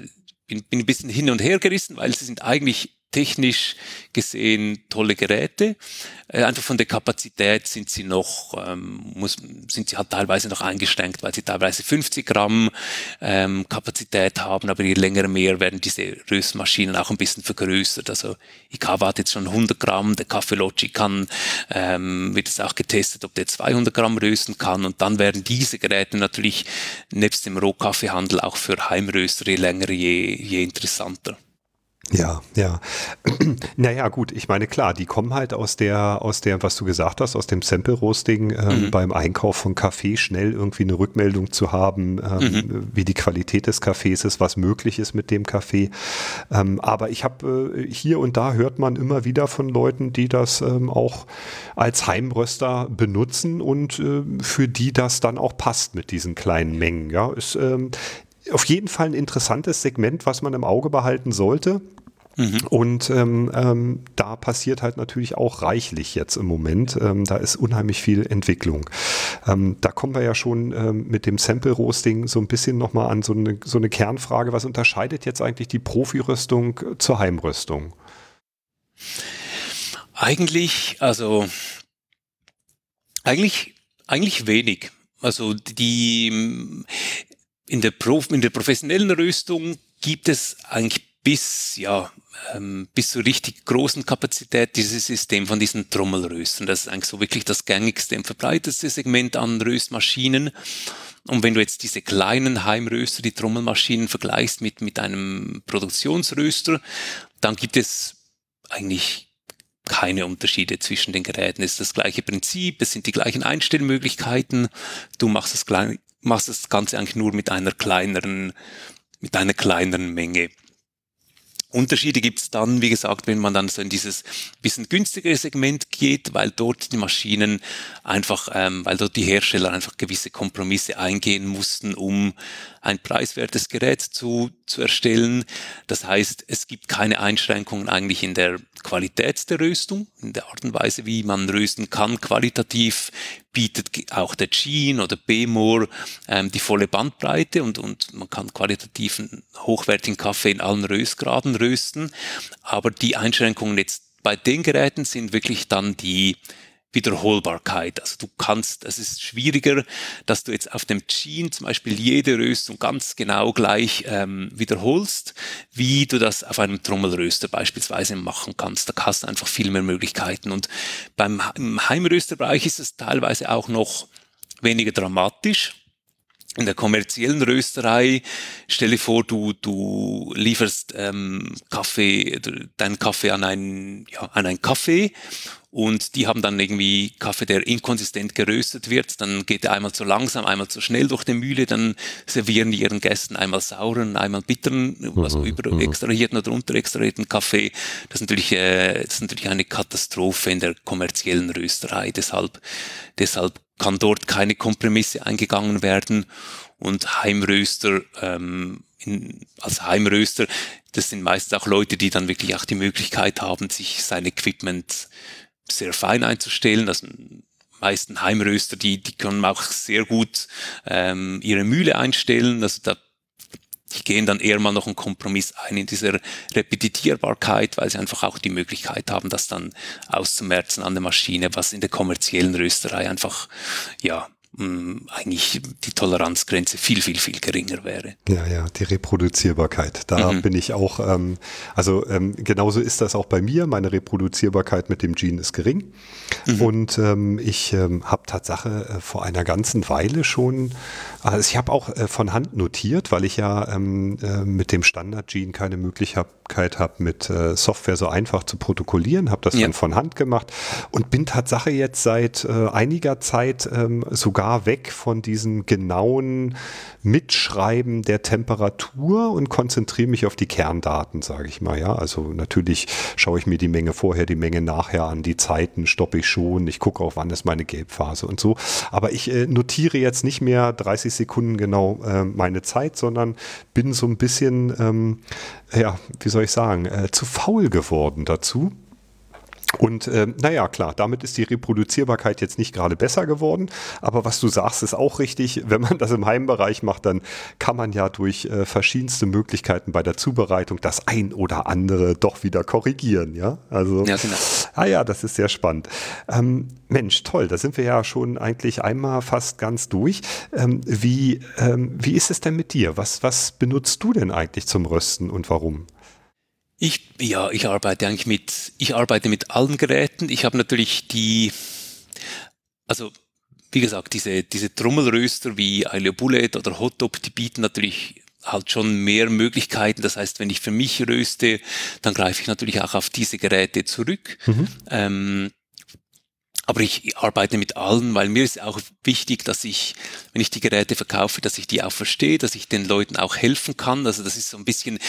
bin, bin ein bisschen hin und her gerissen, weil sie sind eigentlich technisch gesehen tolle Geräte. Äh, einfach von der Kapazität sind sie noch, ähm, muss, sind sie halt teilweise noch eingeschränkt, weil sie teilweise fünfzig Gramm ähm, Kapazität haben, aber je länger mehr werden diese Röstmaschinen auch ein bisschen vergrößert. Also Ikawa hat jetzt schon hundert Gramm, der Cafe Logic kann, ähm, wird es auch getestet, ob der zweihundert Gramm rösten kann, und dann werden diese Geräte natürlich nebst dem Rohkaffeehandel auch für Heimröster je länger, je, je interessanter. Ja, ja. Naja, gut, ich meine, klar, die kommen halt aus der, aus der, was du gesagt hast, aus dem Sample-Roasting, ähm, mhm. beim Einkauf von Kaffee schnell irgendwie eine Rückmeldung zu haben, ähm, mhm. wie die Qualität des Kaffees ist, was möglich ist mit dem Kaffee. Ähm, aber ich habe äh, hier und da hört man immer wieder von Leuten, die das ähm, auch als Heimröster benutzen und äh, für die das dann auch passt mit diesen kleinen Mengen. Ja, ist ähm, auf jeden Fall ein interessantes Segment, was man im Auge behalten sollte. Mhm. Und ähm, ähm, da passiert halt natürlich auch reichlich jetzt im Moment. Ähm, da ist unheimlich viel Entwicklung. Ähm, da kommen wir ja schon ähm, mit dem Sample-Roasting so ein bisschen nochmal an so eine, so eine Kernfrage. Was unterscheidet jetzt eigentlich die Profi-Röstung zur Heimröstung? Eigentlich, also eigentlich, eigentlich wenig. Also die in der, Prof, in der professionellen Röstung gibt es eigentlich bis, ja, ähm, bis zur richtig großen Kapazität dieses System von diesen Trommelröstern. Das ist eigentlich so wirklich das gängigste und verbreitetste Segment an Röstmaschinen. Und wenn du jetzt diese kleinen Heimröster, die Trommelmaschinen, vergleichst mit, mit einem Produktionsröster, dann gibt es eigentlich keine Unterschiede zwischen den Geräten. Es ist das gleiche Prinzip, es sind die gleichen Einstellmöglichkeiten. Du machst das, klein, machst das Ganze eigentlich nur mit einer kleineren, mit einer kleineren Menge. Unterschiede gibt es dann, wie gesagt, wenn man dann so in dieses bisschen günstigere Segment geht, weil dort die Maschinen einfach, ähm, weil dort die Hersteller einfach gewisse Kompromisse eingehen mussten, um ein preiswertes Gerät zu, zu erstellen. Das heißt, es gibt keine Einschränkungen eigentlich in der Qualität der Röstung, in der Art und Weise, wie man rösten kann. Qualitativ bietet auch der Gene oder Bemor ähm, die volle Bandbreite und, und man kann qualitativen, hochwertigen Kaffee in allen Röstgraden rösten. Aber die Einschränkungen jetzt bei den Geräten sind wirklich dann die Wiederholbarkeit. Also du kannst, es ist schwieriger, dass du jetzt auf dem Gene zum Beispiel jede Röstung ganz genau gleich ähm, wiederholst, wie du das auf einem Trommelröster beispielsweise machen kannst. Da hast du einfach viel mehr Möglichkeiten. Und beim im Heimrösterbereich ist es teilweise auch noch weniger dramatisch. In der kommerziellen Rösterei, stell dir vor, du, du lieferst ähm, Kaffee, deinen Kaffee an ein, ja, an ein Kaffee und die haben dann irgendwie Kaffee, der inkonsistent geröstet wird, dann geht er einmal zu langsam, einmal zu schnell durch die Mühle, dann servieren die ihren Gästen einmal sauren, einmal bitteren, also über extrahierten oder unter extrahierten Kaffee. Das ist natürlich, äh, das ist natürlich eine Katastrophe in der kommerziellen Rösterei, deshalb, deshalb kann dort keine Kompromisse eingegangen werden und Heimröster, ähm, in, als Heimröster, das sind meistens auch Leute, die dann wirklich auch die Möglichkeit haben, sich sein Equipment sehr fein einzustellen. Also die meisten Heimröster, die, die können auch sehr gut ähm, ihre Mühle einstellen, also da die gehen dann eher mal noch einen Kompromiss ein in dieser Repetitierbarkeit, weil sie einfach auch die Möglichkeit haben, das dann auszumerzen an der Maschine, was in der kommerziellen Rösterei einfach, ja, mh, eigentlich die Toleranzgrenze viel, viel, viel geringer wäre. Ja, ja, die Reproduzierbarkeit. Da mhm. bin ich auch, ähm, also ähm, genauso ist das auch bei mir. Meine Reproduzierbarkeit mit dem Gene ist gering. Mhm. Und ähm, ich ähm, habe Tatsache äh, vor einer ganzen Weile schon, also ich habe auch äh, von Hand notiert, weil ich ja ähm, äh, mit dem Standard-Gene keine Möglichkeit habe, mit äh, Software so einfach zu protokollieren, habe das ja. dann von Hand gemacht und bin Tatsache jetzt seit äh, einiger Zeit ähm, sogar weg von diesen genauen Mitschreiben der Temperatur und konzentriere mich auf die Kerndaten, sage ich mal. Ja, also natürlich schaue ich mir die Menge vorher, die Menge nachher an, die Zeiten stoppe ich schon, ich gucke auch, wann ist meine Gelbphase und so. Aber ich äh, notiere jetzt nicht mehr dreißig Sekunden genau äh, meine Zeit, sondern bin so ein bisschen, ähm, ja, wie soll ich sagen, äh, zu faul geworden dazu. Und ähm, naja, klar, damit ist die Reproduzierbarkeit jetzt nicht gerade besser geworden. Aber was du sagst, ist auch richtig. Wenn man das im Heimbereich macht, dann kann man ja durch äh, verschiedenste Möglichkeiten bei der Zubereitung das ein oder andere doch wieder korrigieren. Ja, also, Ja, genau. ah ja, das ist sehr spannend. Ähm, Mensch, toll, da sind wir ja schon eigentlich einmal fast ganz durch. Ähm, wie, ähm, wie ist es denn mit dir? Was, was benutzt du denn eigentlich zum Rösten und warum? Ich, ja, ich arbeite eigentlich mit, ich arbeite mit allen Geräten. Ich habe natürlich die, also wie gesagt, diese, diese Trommelröster wie Ailio Bullet oder Hotdog, die bieten natürlich halt schon mehr Möglichkeiten. Das heißt, wenn ich für mich röste, dann greife ich natürlich auch auf diese Geräte zurück. Mhm. Ähm, aber ich arbeite mit allen, weil mir ist auch wichtig, dass ich, wenn ich die Geräte verkaufe, dass ich die auch verstehe, dass ich den Leuten auch helfen kann. Also das ist so ein bisschen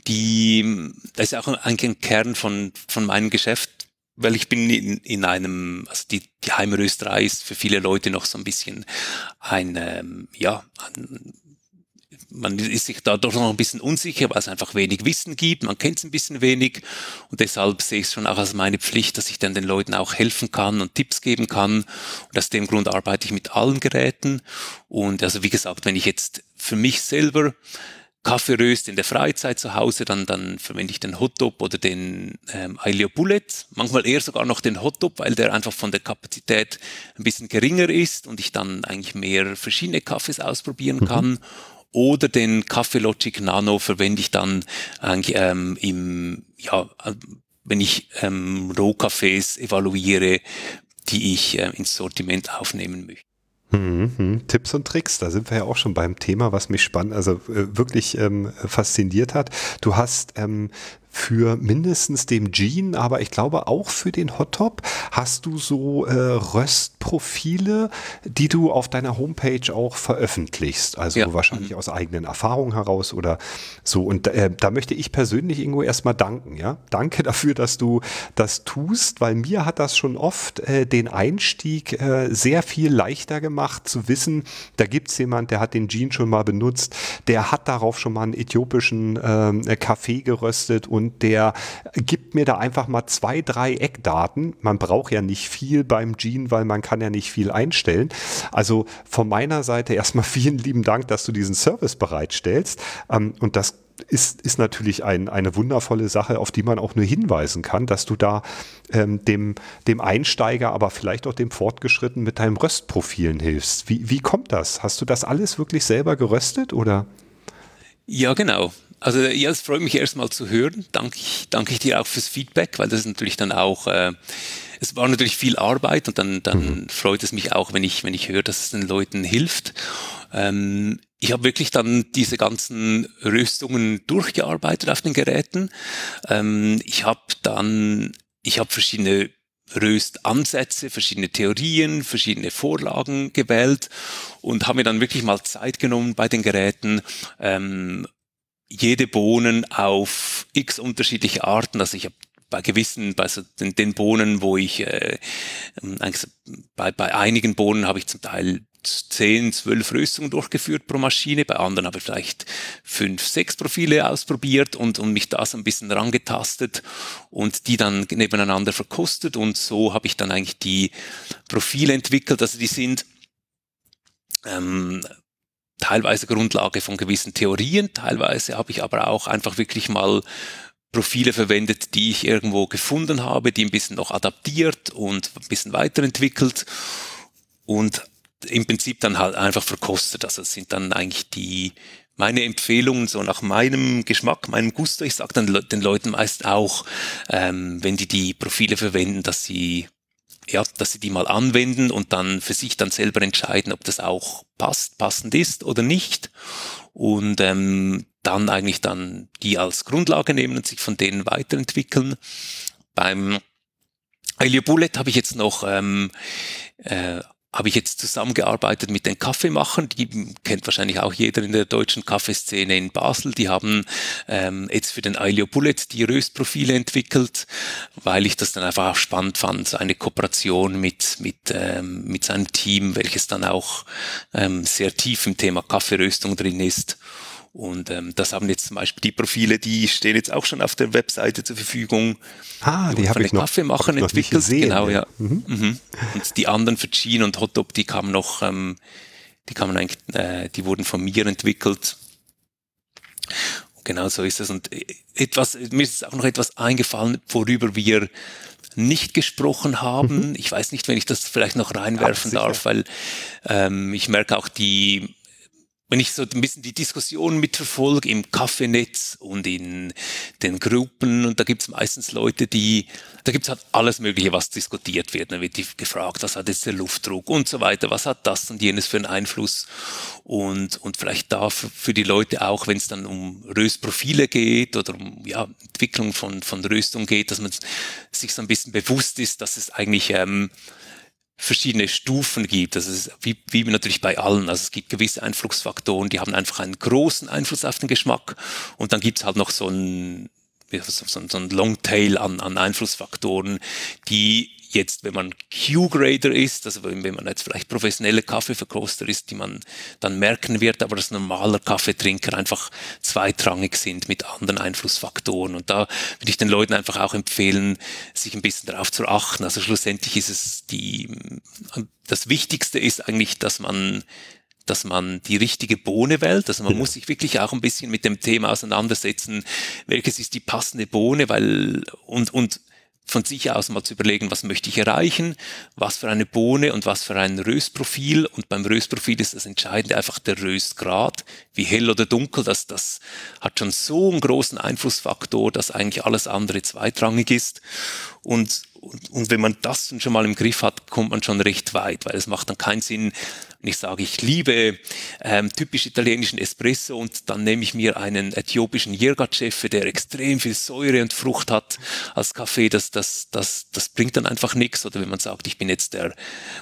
die, das ist auch ein Kern von, von meinem Geschäft, weil ich bin in, in einem, also die, die Heimrösterei ist für viele Leute noch so ein bisschen ein, ähm, ja, ein, man ist sich da doch noch ein bisschen unsicher, weil es einfach wenig Wissen gibt, man kennt es ein bisschen wenig und deshalb sehe ich es schon auch als meine Pflicht, dass ich dann den Leuten auch helfen kann und Tipps geben kann und aus dem Grund arbeite ich mit allen Geräten und also wie gesagt, wenn ich jetzt für mich selber Kaffee röste in der Freizeit zu Hause, dann, dann verwende ich den Hotdog oder den ähm, Ailio Bullet, manchmal eher sogar noch den Hotdog, weil der einfach von der Kapazität ein bisschen geringer ist und ich dann eigentlich mehr verschiedene Kaffees ausprobieren kann. Mhm. Oder den Kaffee Logic Nano verwende ich dann eigentlich ähm, im, ja, wenn ich ähm, Rohkaffees evaluiere, die ich äh, ins Sortiment aufnehmen möchte. Hm, hm. Tipps und Tricks, da sind wir ja auch schon beim Thema, was mich spannend, also äh, wirklich ähm, fasziniert hat. Du hast ähm, für mindestens den Gene, aber ich glaube auch für den Hot-Top, hast du so äh, Röstprofile, die du auf deiner Homepage auch veröffentlichst. Also ja. wahrscheinlich mhm. aus eigenen Erfahrungen heraus oder so. Und äh, da möchte ich persönlich irgendwo erstmal danken. Ja? Danke dafür, dass du das tust, weil mir hat das schon oft äh, den Einstieg äh, sehr viel leichter gemacht, zu wissen, da gibt es jemand, der hat den Gene schon mal benutzt, der hat darauf schon mal einen äthiopischen äh, Kaffee geröstet und Und der gibt mir da einfach mal zwei, drei Eckdaten. Man braucht ja nicht viel beim Gene, weil man kann ja nicht viel einstellen. Also von meiner Seite erstmal vielen lieben Dank, dass du diesen Service bereitstellst. Und das ist, ist natürlich ein, eine wundervolle Sache, auf die man auch nur hinweisen kann, dass du da ähm, dem, dem Einsteiger, aber vielleicht auch dem Fortgeschrittenen mit deinem Röstprofilen hilfst. Wie, wie kommt das? Hast du das alles wirklich selber geröstet oder? Ja, genau. Also ja, es freut mich erstmal zu hören. Danke ich, danke ich dir auch fürs Feedback, weil das ist natürlich dann auch, äh, es war natürlich viel Arbeit und dann, dann mhm. freut es mich auch, wenn ich, wenn ich höre, dass es den Leuten hilft. Ähm, ich habe wirklich dann diese ganzen Röstungen durchgearbeitet auf den Geräten. Ähm, ich habe dann, ich habe verschiedene Röstansätze, verschiedene Theorien, verschiedene Vorlagen gewählt und habe mir dann wirklich mal Zeit genommen bei den Geräten, ähm, jede Bohnen auf x unterschiedliche Arten, also ich habe bei gewissen, bei so den, den Bohnen, wo ich, äh, eigentlich bei, bei einigen Bohnen habe ich zum Teil zehn, zwölf Röstungen durchgeführt pro Maschine, bei anderen habe ich vielleicht fünf, sechs Profile ausprobiert und, und mich da so ein bisschen rangetastet und die dann nebeneinander verkostet und so habe ich dann eigentlich die Profile entwickelt, also die sind ähm, teilweise Grundlage von gewissen Theorien, teilweise habe ich aber auch einfach wirklich mal Profile verwendet, die ich irgendwo gefunden habe, die ein bisschen noch adaptiert und ein bisschen weiterentwickelt und im Prinzip dann halt einfach verkostet. Also es sind dann eigentlich die meine Empfehlungen so nach meinem Geschmack, meinem Gusto. Ich sage dann den Leuten meist auch, ähm, wenn die die Profile verwenden, dass sie ja, dass sie die mal anwenden und dann für sich dann selber entscheiden, ob das auch passt, passend ist oder nicht. Und ähm, dann eigentlich dann die als Grundlage nehmen und sich von denen weiterentwickeln. Beim Ailio Bullet habe ich jetzt noch ähm, äh, habe ich jetzt zusammengearbeitet mit den Kaffeemachern, die kennt wahrscheinlich auch jeder in der deutschen Kaffeeszene in Basel, die haben ähm, jetzt für den Ailio Bullet die Röstprofile entwickelt, weil ich das dann einfach auch spannend fand, so eine Kooperation mit mit ähm, mit seinem Team, welches dann auch ähm, sehr tief im Thema Kaffeeröstung drin ist. Und ähm, das haben jetzt zum Beispiel die Profile, die stehen jetzt auch schon auf der Webseite zur Verfügung. Ah, die habe ich noch, Kaffeemachern hab ich noch nicht entwickelt, gesehen. genau, ja. ja. Mhm. Mhm. Und die anderen für Gin und Hotdog, die kamen noch, ähm, die kamen eigentlich, äh, die wurden von mir entwickelt. Genau so ist es. Und etwas, mir ist auch noch etwas eingefallen, worüber wir nicht gesprochen haben. Mhm. Ich weiß nicht, wenn ich das vielleicht noch reinwerfen ja, darf, weil ähm, ich merke auch die, wenn ich so ein bisschen die Diskussion mitverfolge im Kaffeenetz und in den Gruppen, und da gibt es meistens Leute, die, da gibt es halt alles Mögliche, was diskutiert wird. Dann wird die gefragt, was hat jetzt der Luftdruck und so weiter, was hat das und jenes für einen Einfluss. Und, und vielleicht da für, für die Leute auch, wenn es dann um Röstprofile geht oder um ja, Entwicklung von, von Röstung geht, dass man sich so ein bisschen bewusst ist, dass es eigentlich ähm, verschiedene Stufen gibt. Das ist wie, wie natürlich bei allen. Also es gibt gewisse Einflussfaktoren, die haben einfach einen großen Einfluss auf den Geschmack. Und dann gibt es halt noch so ein, so, so ein Longtail an, an Einflussfaktoren, die jetzt, wenn man Q-Grader ist, also wenn man jetzt vielleicht professionelle Kaffeeverkoster ist, die man dann merken wird, aber als normaler Kaffeetrinker einfach zweitrangig sind mit anderen Einflussfaktoren. Und da würde ich den Leuten einfach auch empfehlen, sich ein bisschen darauf zu achten. Also schlussendlich ist es die, das Wichtigste ist eigentlich, dass man dass man die richtige Bohne wählt. Also man ja. muss sich wirklich auch ein bisschen mit dem Thema auseinandersetzen, welches ist die passende Bohne, weil und und von sich aus mal zu überlegen, was möchte ich erreichen, was für eine Bohne und was für ein Röstprofil. Und beim Röstprofil ist das Entscheidende einfach der Röstgrad, wie hell oder dunkel. Das, das hat schon so einen großen Einflussfaktor, dass eigentlich alles andere zweitrangig ist. Und, und, und wenn man das schon mal im Griff hat, kommt man schon recht weit, weil es macht dann keinen Sinn, wenn ich sage, ich liebe ähm, typisch italienischen Espresso und dann nehme ich mir einen äthiopischen Yergachefe, der extrem viel Säure und Frucht hat als Kaffee, das, das, das, das bringt dann einfach nichts. Oder wenn man sagt, ich bin jetzt der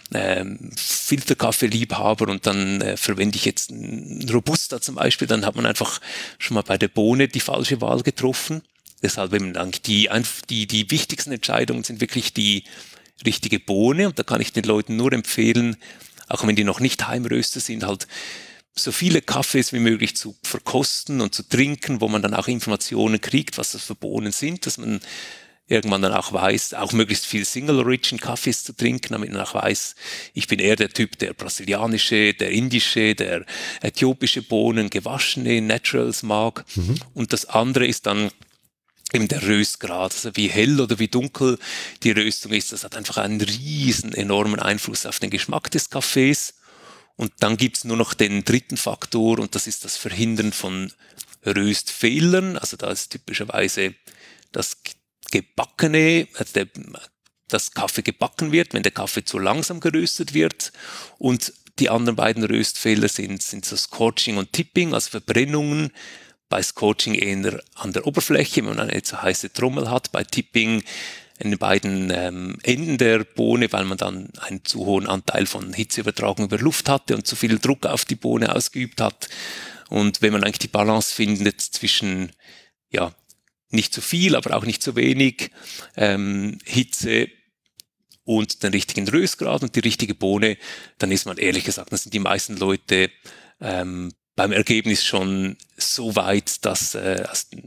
ähm, Filterkaffee-Liebhaber und dann äh, verwende ich jetzt einen Robusta zum Beispiel, dann hat man einfach schon mal bei der Bohne die falsche Wahl getroffen. Deshalb, wenn man dann die, die, die wichtigsten Entscheidungen sind wirklich die richtige Bohne und da kann ich den Leuten nur empfehlen, auch wenn die noch nicht Heimröster sind, halt so viele Kaffees wie möglich zu verkosten und zu trinken, wo man dann auch Informationen kriegt, was das für Bohnen sind, dass man irgendwann dann auch weiß, auch möglichst viel Single-Origin-Kaffees zu trinken, damit man auch weiß, ich bin eher der Typ, der brasilianische, der indische, der äthiopische Bohnen, gewaschene, Naturals mag. Mhm. Und das andere ist dann eben der Röstgrad, also wie hell oder wie dunkel die Röstung ist, das hat einfach einen riesen, enormen Einfluss auf den Geschmack des Kaffees. Und dann gibt's nur noch den dritten Faktor und das ist das Verhindern von Röstfehlern. Also da ist typischerweise das Gebackene, also der, das Kaffee gebacken wird, wenn der Kaffee zu langsam geröstet wird. Und die anderen beiden Röstfehler sind, sind so Scorching und Tipping, also Verbrennungen. Bei Scorching eher an der Oberfläche, wenn man eine zu heiße Trommel hat. Bei Tipping in den beiden ähm, Enden der Bohne, weil man dann einen zu hohen Anteil von Hitzeübertragung über Luft hatte und zu viel Druck auf die Bohne ausgeübt hat. Und wenn man eigentlich die Balance findet zwischen, ja, nicht zu viel, aber auch nicht zu wenig ähm, Hitze und den richtigen Röstgrad und die richtige Bohne, dann ist man ehrlich gesagt, dann sind die meisten Leute ähm, beim Ergebnis schon so weit, dass, äh,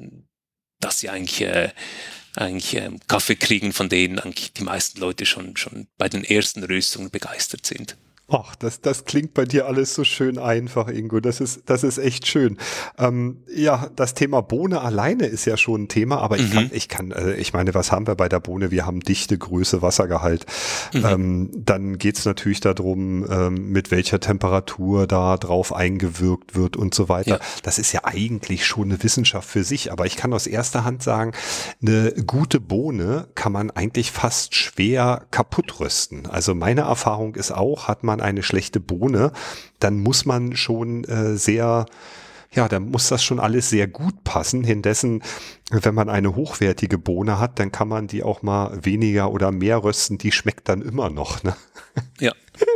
dass sie eigentlich, äh, eigentlich äh, Kaffee kriegen, von denen eigentlich die meisten Leute schon, schon bei den ersten Röstungen begeistert sind. Ach, das, das klingt bei dir alles so schön einfach, Ingo. Das ist, das ist echt schön. Ähm, ja, das Thema Bohne alleine ist ja schon ein Thema, aber ich mhm. kann, ich kann, äh, ich meine, was haben wir bei der Bohne? Wir haben Dichte, Größe, Wassergehalt. Mhm. Ähm, dann geht's natürlich darum, ähm, mit welcher Temperatur da drauf eingewirkt wird und so weiter. Ja. Das ist ja eigentlich schon eine Wissenschaft für sich, aber ich kann aus erster Hand sagen, eine gute Bohne kann man eigentlich fast schwer kaputt rösten. Also meine Erfahrung ist auch, hat man eine schlechte Bohne, dann muss man schon äh, sehr, ja, dann muss das schon alles sehr gut passen. Indessen, wenn man eine hochwertige Bohne hat, dann kann man die auch mal weniger oder mehr rösten, die schmeckt dann immer noch, ne? Ja.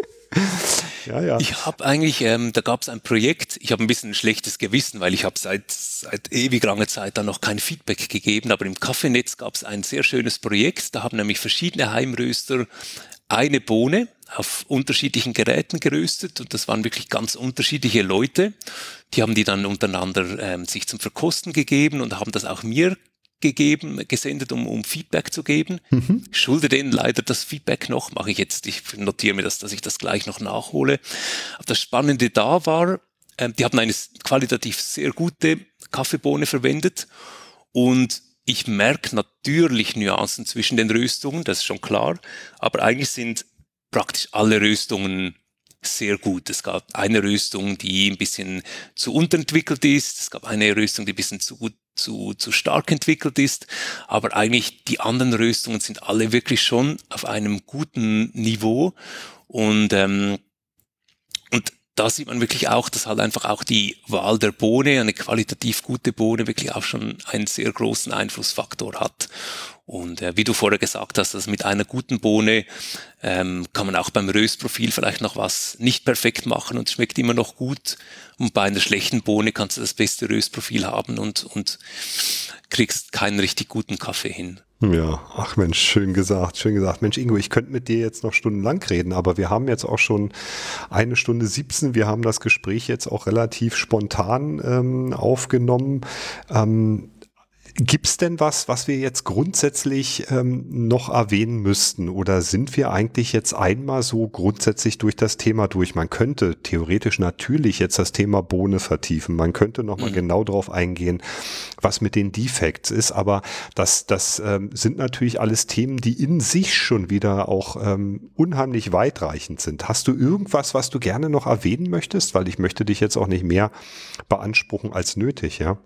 Ja, ja. Ich habe eigentlich, ähm, da gab es ein Projekt, ich habe ein bisschen ein schlechtes Gewissen, weil ich habe seit, seit ewig langer Zeit dann noch kein Feedback gegeben, aber im Kaffeenetz gab es ein sehr schönes Projekt, da haben nämlich verschiedene Heimröster eine Bohne auf unterschiedlichen Geräten geröstet und das waren wirklich ganz unterschiedliche Leute. Die haben die dann untereinander ähm, sich zum Verkosten gegeben und haben das auch mir gegeben, gesendet, um, um Feedback zu geben. Mhm. Ich schulde denen leider das Feedback noch, mache ich jetzt, ich notiere mir das, dass ich das gleich noch nachhole. Aber das Spannende da war, ähm, die haben eine qualitativ sehr gute Kaffeebohne verwendet und ich merke natürlich Nuancen zwischen den Röstungen, das ist schon klar, aber eigentlich sind praktisch alle Röstungen sehr gut. Es gab eine Röstung, die ein bisschen zu unterentwickelt ist, es gab eine Röstung, die ein bisschen zu gut, zu, zu stark entwickelt ist, aber eigentlich die anderen Röstungen sind alle wirklich schon auf einem guten Niveau und, ähm, und da sieht man wirklich auch, dass halt einfach auch die Wahl der Bohne, eine qualitativ gute Bohne, wirklich auch schon einen sehr großen Einflussfaktor hat. Und äh, wie du vorher gesagt hast, also mit einer guten Bohne ähm, kann man auch beim Röstprofil vielleicht noch was nicht perfekt machen und schmeckt immer noch gut. Und bei einer schlechten Bohne kannst du das beste Röstprofil haben und, und kriegst keinen richtig guten Kaffee hin. Ja, ach Mensch, schön gesagt, schön gesagt. Mensch, Ingo, ich könnte mit dir jetzt noch stundenlang reden, aber wir haben jetzt auch schon eine Stunde siebzehn. Wir haben das Gespräch jetzt auch relativ spontan ähm, aufgenommen. Ähm, Gibt's denn was, was wir jetzt grundsätzlich ähm, noch erwähnen müssten? Oder sind wir eigentlich jetzt einmal so grundsätzlich durch das Thema durch? Man könnte theoretisch natürlich jetzt das Thema Bohne vertiefen. Man könnte nochmal mhm. genau drauf eingehen, was mit den Defects ist. Aber das, das ähm, sind natürlich alles Themen, die in sich schon wieder auch ähm, unheimlich weitreichend sind. Hast du irgendwas, was du gerne noch erwähnen möchtest? Weil ich möchte dich jetzt auch nicht mehr beanspruchen als nötig, ja?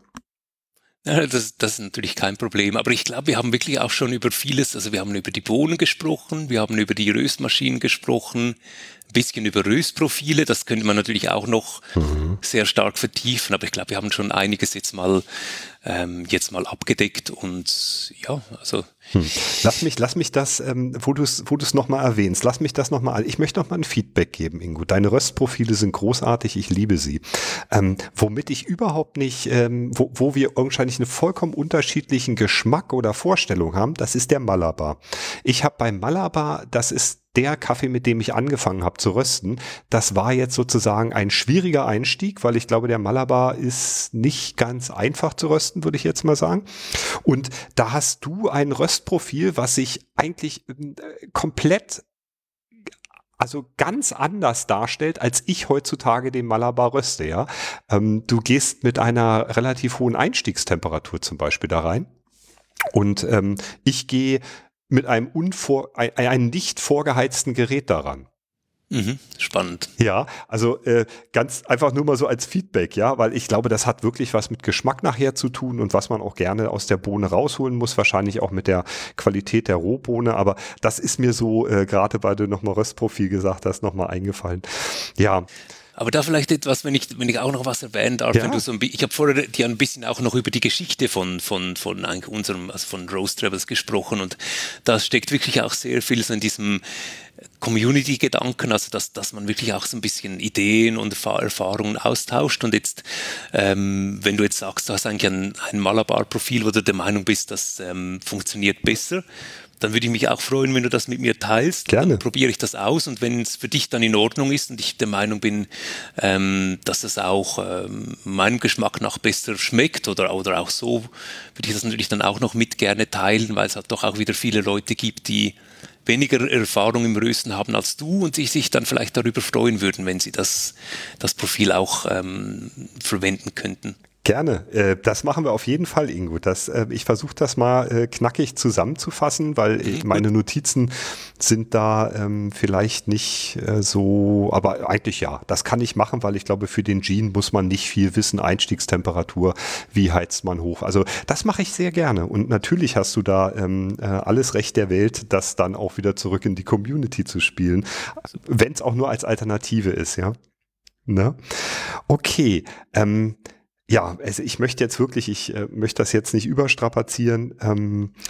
Ja, das, das ist natürlich kein Problem, aber ich glaube, wir haben wirklich auch schon über vieles, also wir haben über die Bohnen gesprochen, wir haben über die Röstmaschinen gesprochen, ein bisschen über Röstprofile, das könnte man natürlich auch noch mhm. sehr stark vertiefen, aber ich glaube, wir haben schon einiges jetzt mal ähm, jetzt mal abgedeckt und ja, also Hm. Lass mich, lass mich das, ähm, wo du es wo du es nochmal erwähnst, lass mich das nochmal, ich möchte nochmal ein Feedback geben, Ingo. Deine Röstprofile sind großartig, ich liebe sie. Ähm, womit ich überhaupt nicht, ähm, wo, wo wir wahrscheinlich einen vollkommen unterschiedlichen Geschmack oder Vorstellung haben, das ist der Malabar. Ich habe beim Malabar, das ist der Kaffee, mit dem ich angefangen habe zu rösten, das war jetzt sozusagen ein schwieriger Einstieg, weil ich glaube, der Malabar ist nicht ganz einfach zu rösten, würde ich jetzt mal sagen. Und da hast du ein Röstprofil, was sich eigentlich äh, komplett, also ganz anders darstellt, als ich heutzutage den Malabar röste, ja. Ähm, du gehst mit einer relativ hohen Einstiegstemperatur zum Beispiel da rein. Und ähm, ich gehe mit einem unvor, ein, einem nicht vorgeheizten Gerät daran. Mhm, spannend. Ja, also äh, ganz einfach nur mal so als Feedback, ja, weil ich glaube, das hat wirklich was mit Geschmack nachher zu tun und was man auch gerne aus der Bohne rausholen muss, wahrscheinlich auch mit der Qualität der Rohbohne, aber das ist mir so, äh, gerade weil du nochmal Röstprofil gesagt hast, nochmal eingefallen. Ja. Aber da vielleicht etwas, wenn ich, wenn ich auch noch was erwähnen darf, ja. wenn du so ein, ich habe vorher dir ein bisschen auch noch über die Geschichte von, von, von eigentlich unserem, also von Roast Rebels gesprochen und da steckt wirklich auch sehr viel so in diesem Community-Gedanken, also dass, dass man wirklich auch so ein bisschen Ideen und Erfahrungen austauscht und jetzt, ähm, wenn du jetzt sagst, du hast eigentlich ein, ein Malabar-Profil, wo du der Meinung bist, das ähm, funktioniert besser, dann würde ich mich auch freuen, wenn du das mit mir teilst. Gerne. Dann probiere ich das aus und wenn es für dich dann in Ordnung ist und ich der Meinung bin, ähm, dass es auch ähm, meinem Geschmack nach besser schmeckt oder, oder auch so, würde ich das natürlich dann auch noch mit gerne teilen, weil es halt doch auch wieder viele Leute gibt, die weniger Erfahrung im Rösten haben als du und sich, sich dann vielleicht darüber freuen würden, wenn sie das, das Profil auch ähm, verwenden könnten. Gerne, äh, das machen wir auf jeden Fall, Ingo. Das, äh, ich versuche das mal äh, knackig zusammenzufassen, weil äh, meine Notizen sind da ähm, vielleicht nicht äh, so, aber eigentlich ja, das kann ich machen, weil ich glaube, für den Gin muss man nicht viel wissen, Einstiegstemperatur, wie heizt man hoch. Also das mache ich sehr gerne und natürlich hast du da ähm, äh, alles Recht der Welt, das dann auch wieder zurück in die Community zu spielen, wenn es auch nur als Alternative ist, ja. Ne? Okay, ähm, ja, also ich möchte jetzt wirklich, ich äh, möchte das jetzt nicht überstrapazieren. Ähm,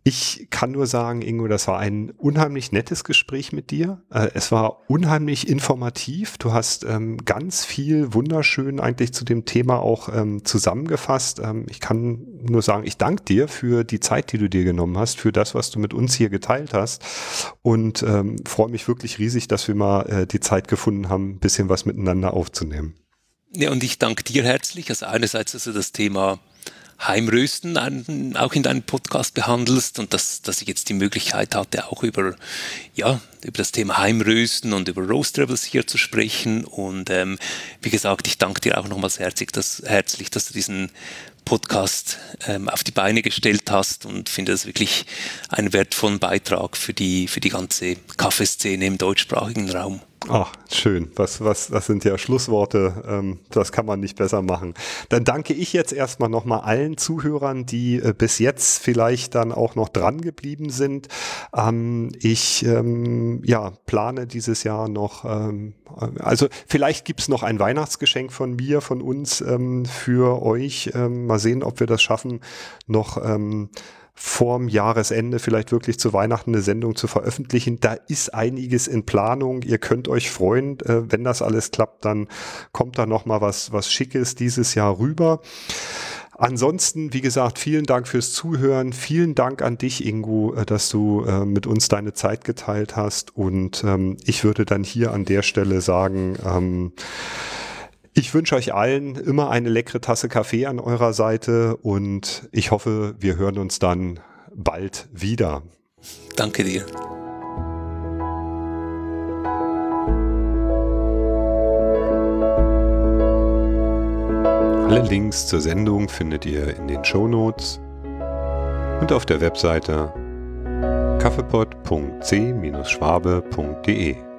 Ich kann nur sagen, Ingo, das war ein unheimlich nettes Gespräch mit dir. Äh, es war unheimlich informativ. Du hast ähm, ganz viel wunderschön eigentlich zu dem Thema auch ähm, zusammengefasst. Ähm, ich kann nur sagen, ich danke dir für die Zeit, die du dir genommen hast, für das, was du mit uns hier geteilt hast und ähm, freue mich wirklich riesig, dass wir mal äh, die Zeit gefunden haben, ein bisschen was miteinander aufzunehmen. Ja, und ich danke dir herzlich. Also einerseits also das Thema Heimrösten ein, auch in deinem Podcast behandelst und dass, dass ich jetzt die Möglichkeit hatte, auch über, ja, über das Thema Heimrösten und über Roastables hier zu sprechen. Und ähm, wie gesagt, ich danke dir auch nochmals herzlich, dass, herzlich, dass du diesen Podcast ähm, auf die Beine gestellt hast und finde das wirklich einen wertvollen Beitrag für die, für die ganze Kaffeeszene im deutschsprachigen Raum. Ach, schön. Was, was, das sind ja Schlussworte. Ähm, das kann man nicht besser machen. Dann danke ich jetzt erstmal nochmal allen Zuhörern, die äh, bis jetzt vielleicht dann auch noch dran geblieben sind. Ähm, ich ähm, ja, plane dieses Jahr noch, ähm, also vielleicht gibt's noch ein Weihnachtsgeschenk von mir, von uns ähm, für euch. Ähm, mal sehen, ob wir das schaffen, noch ähm, vorm Jahresende vielleicht wirklich zu Weihnachten eine Sendung zu veröffentlichen. Da ist einiges in Planung. Ihr könnt euch freuen, äh, wenn das alles klappt, dann kommt da noch mal was, was Schickes dieses Jahr rüber. Ansonsten, wie gesagt, vielen Dank fürs Zuhören. Vielen Dank an dich, Ingo, äh, dass du äh, mit uns deine Zeit geteilt hast. Und ähm, ich würde dann hier an der Stelle sagen, ähm, ich wünsche euch allen immer eine leckere Tasse Kaffee an eurer Seite und ich hoffe, wir hören uns dann bald wieder. Danke dir. Alle Links zur Sendung findet ihr in den Shownotes und auf der Webseite kaffepot punkt c Bindestrich schwabe punkt de.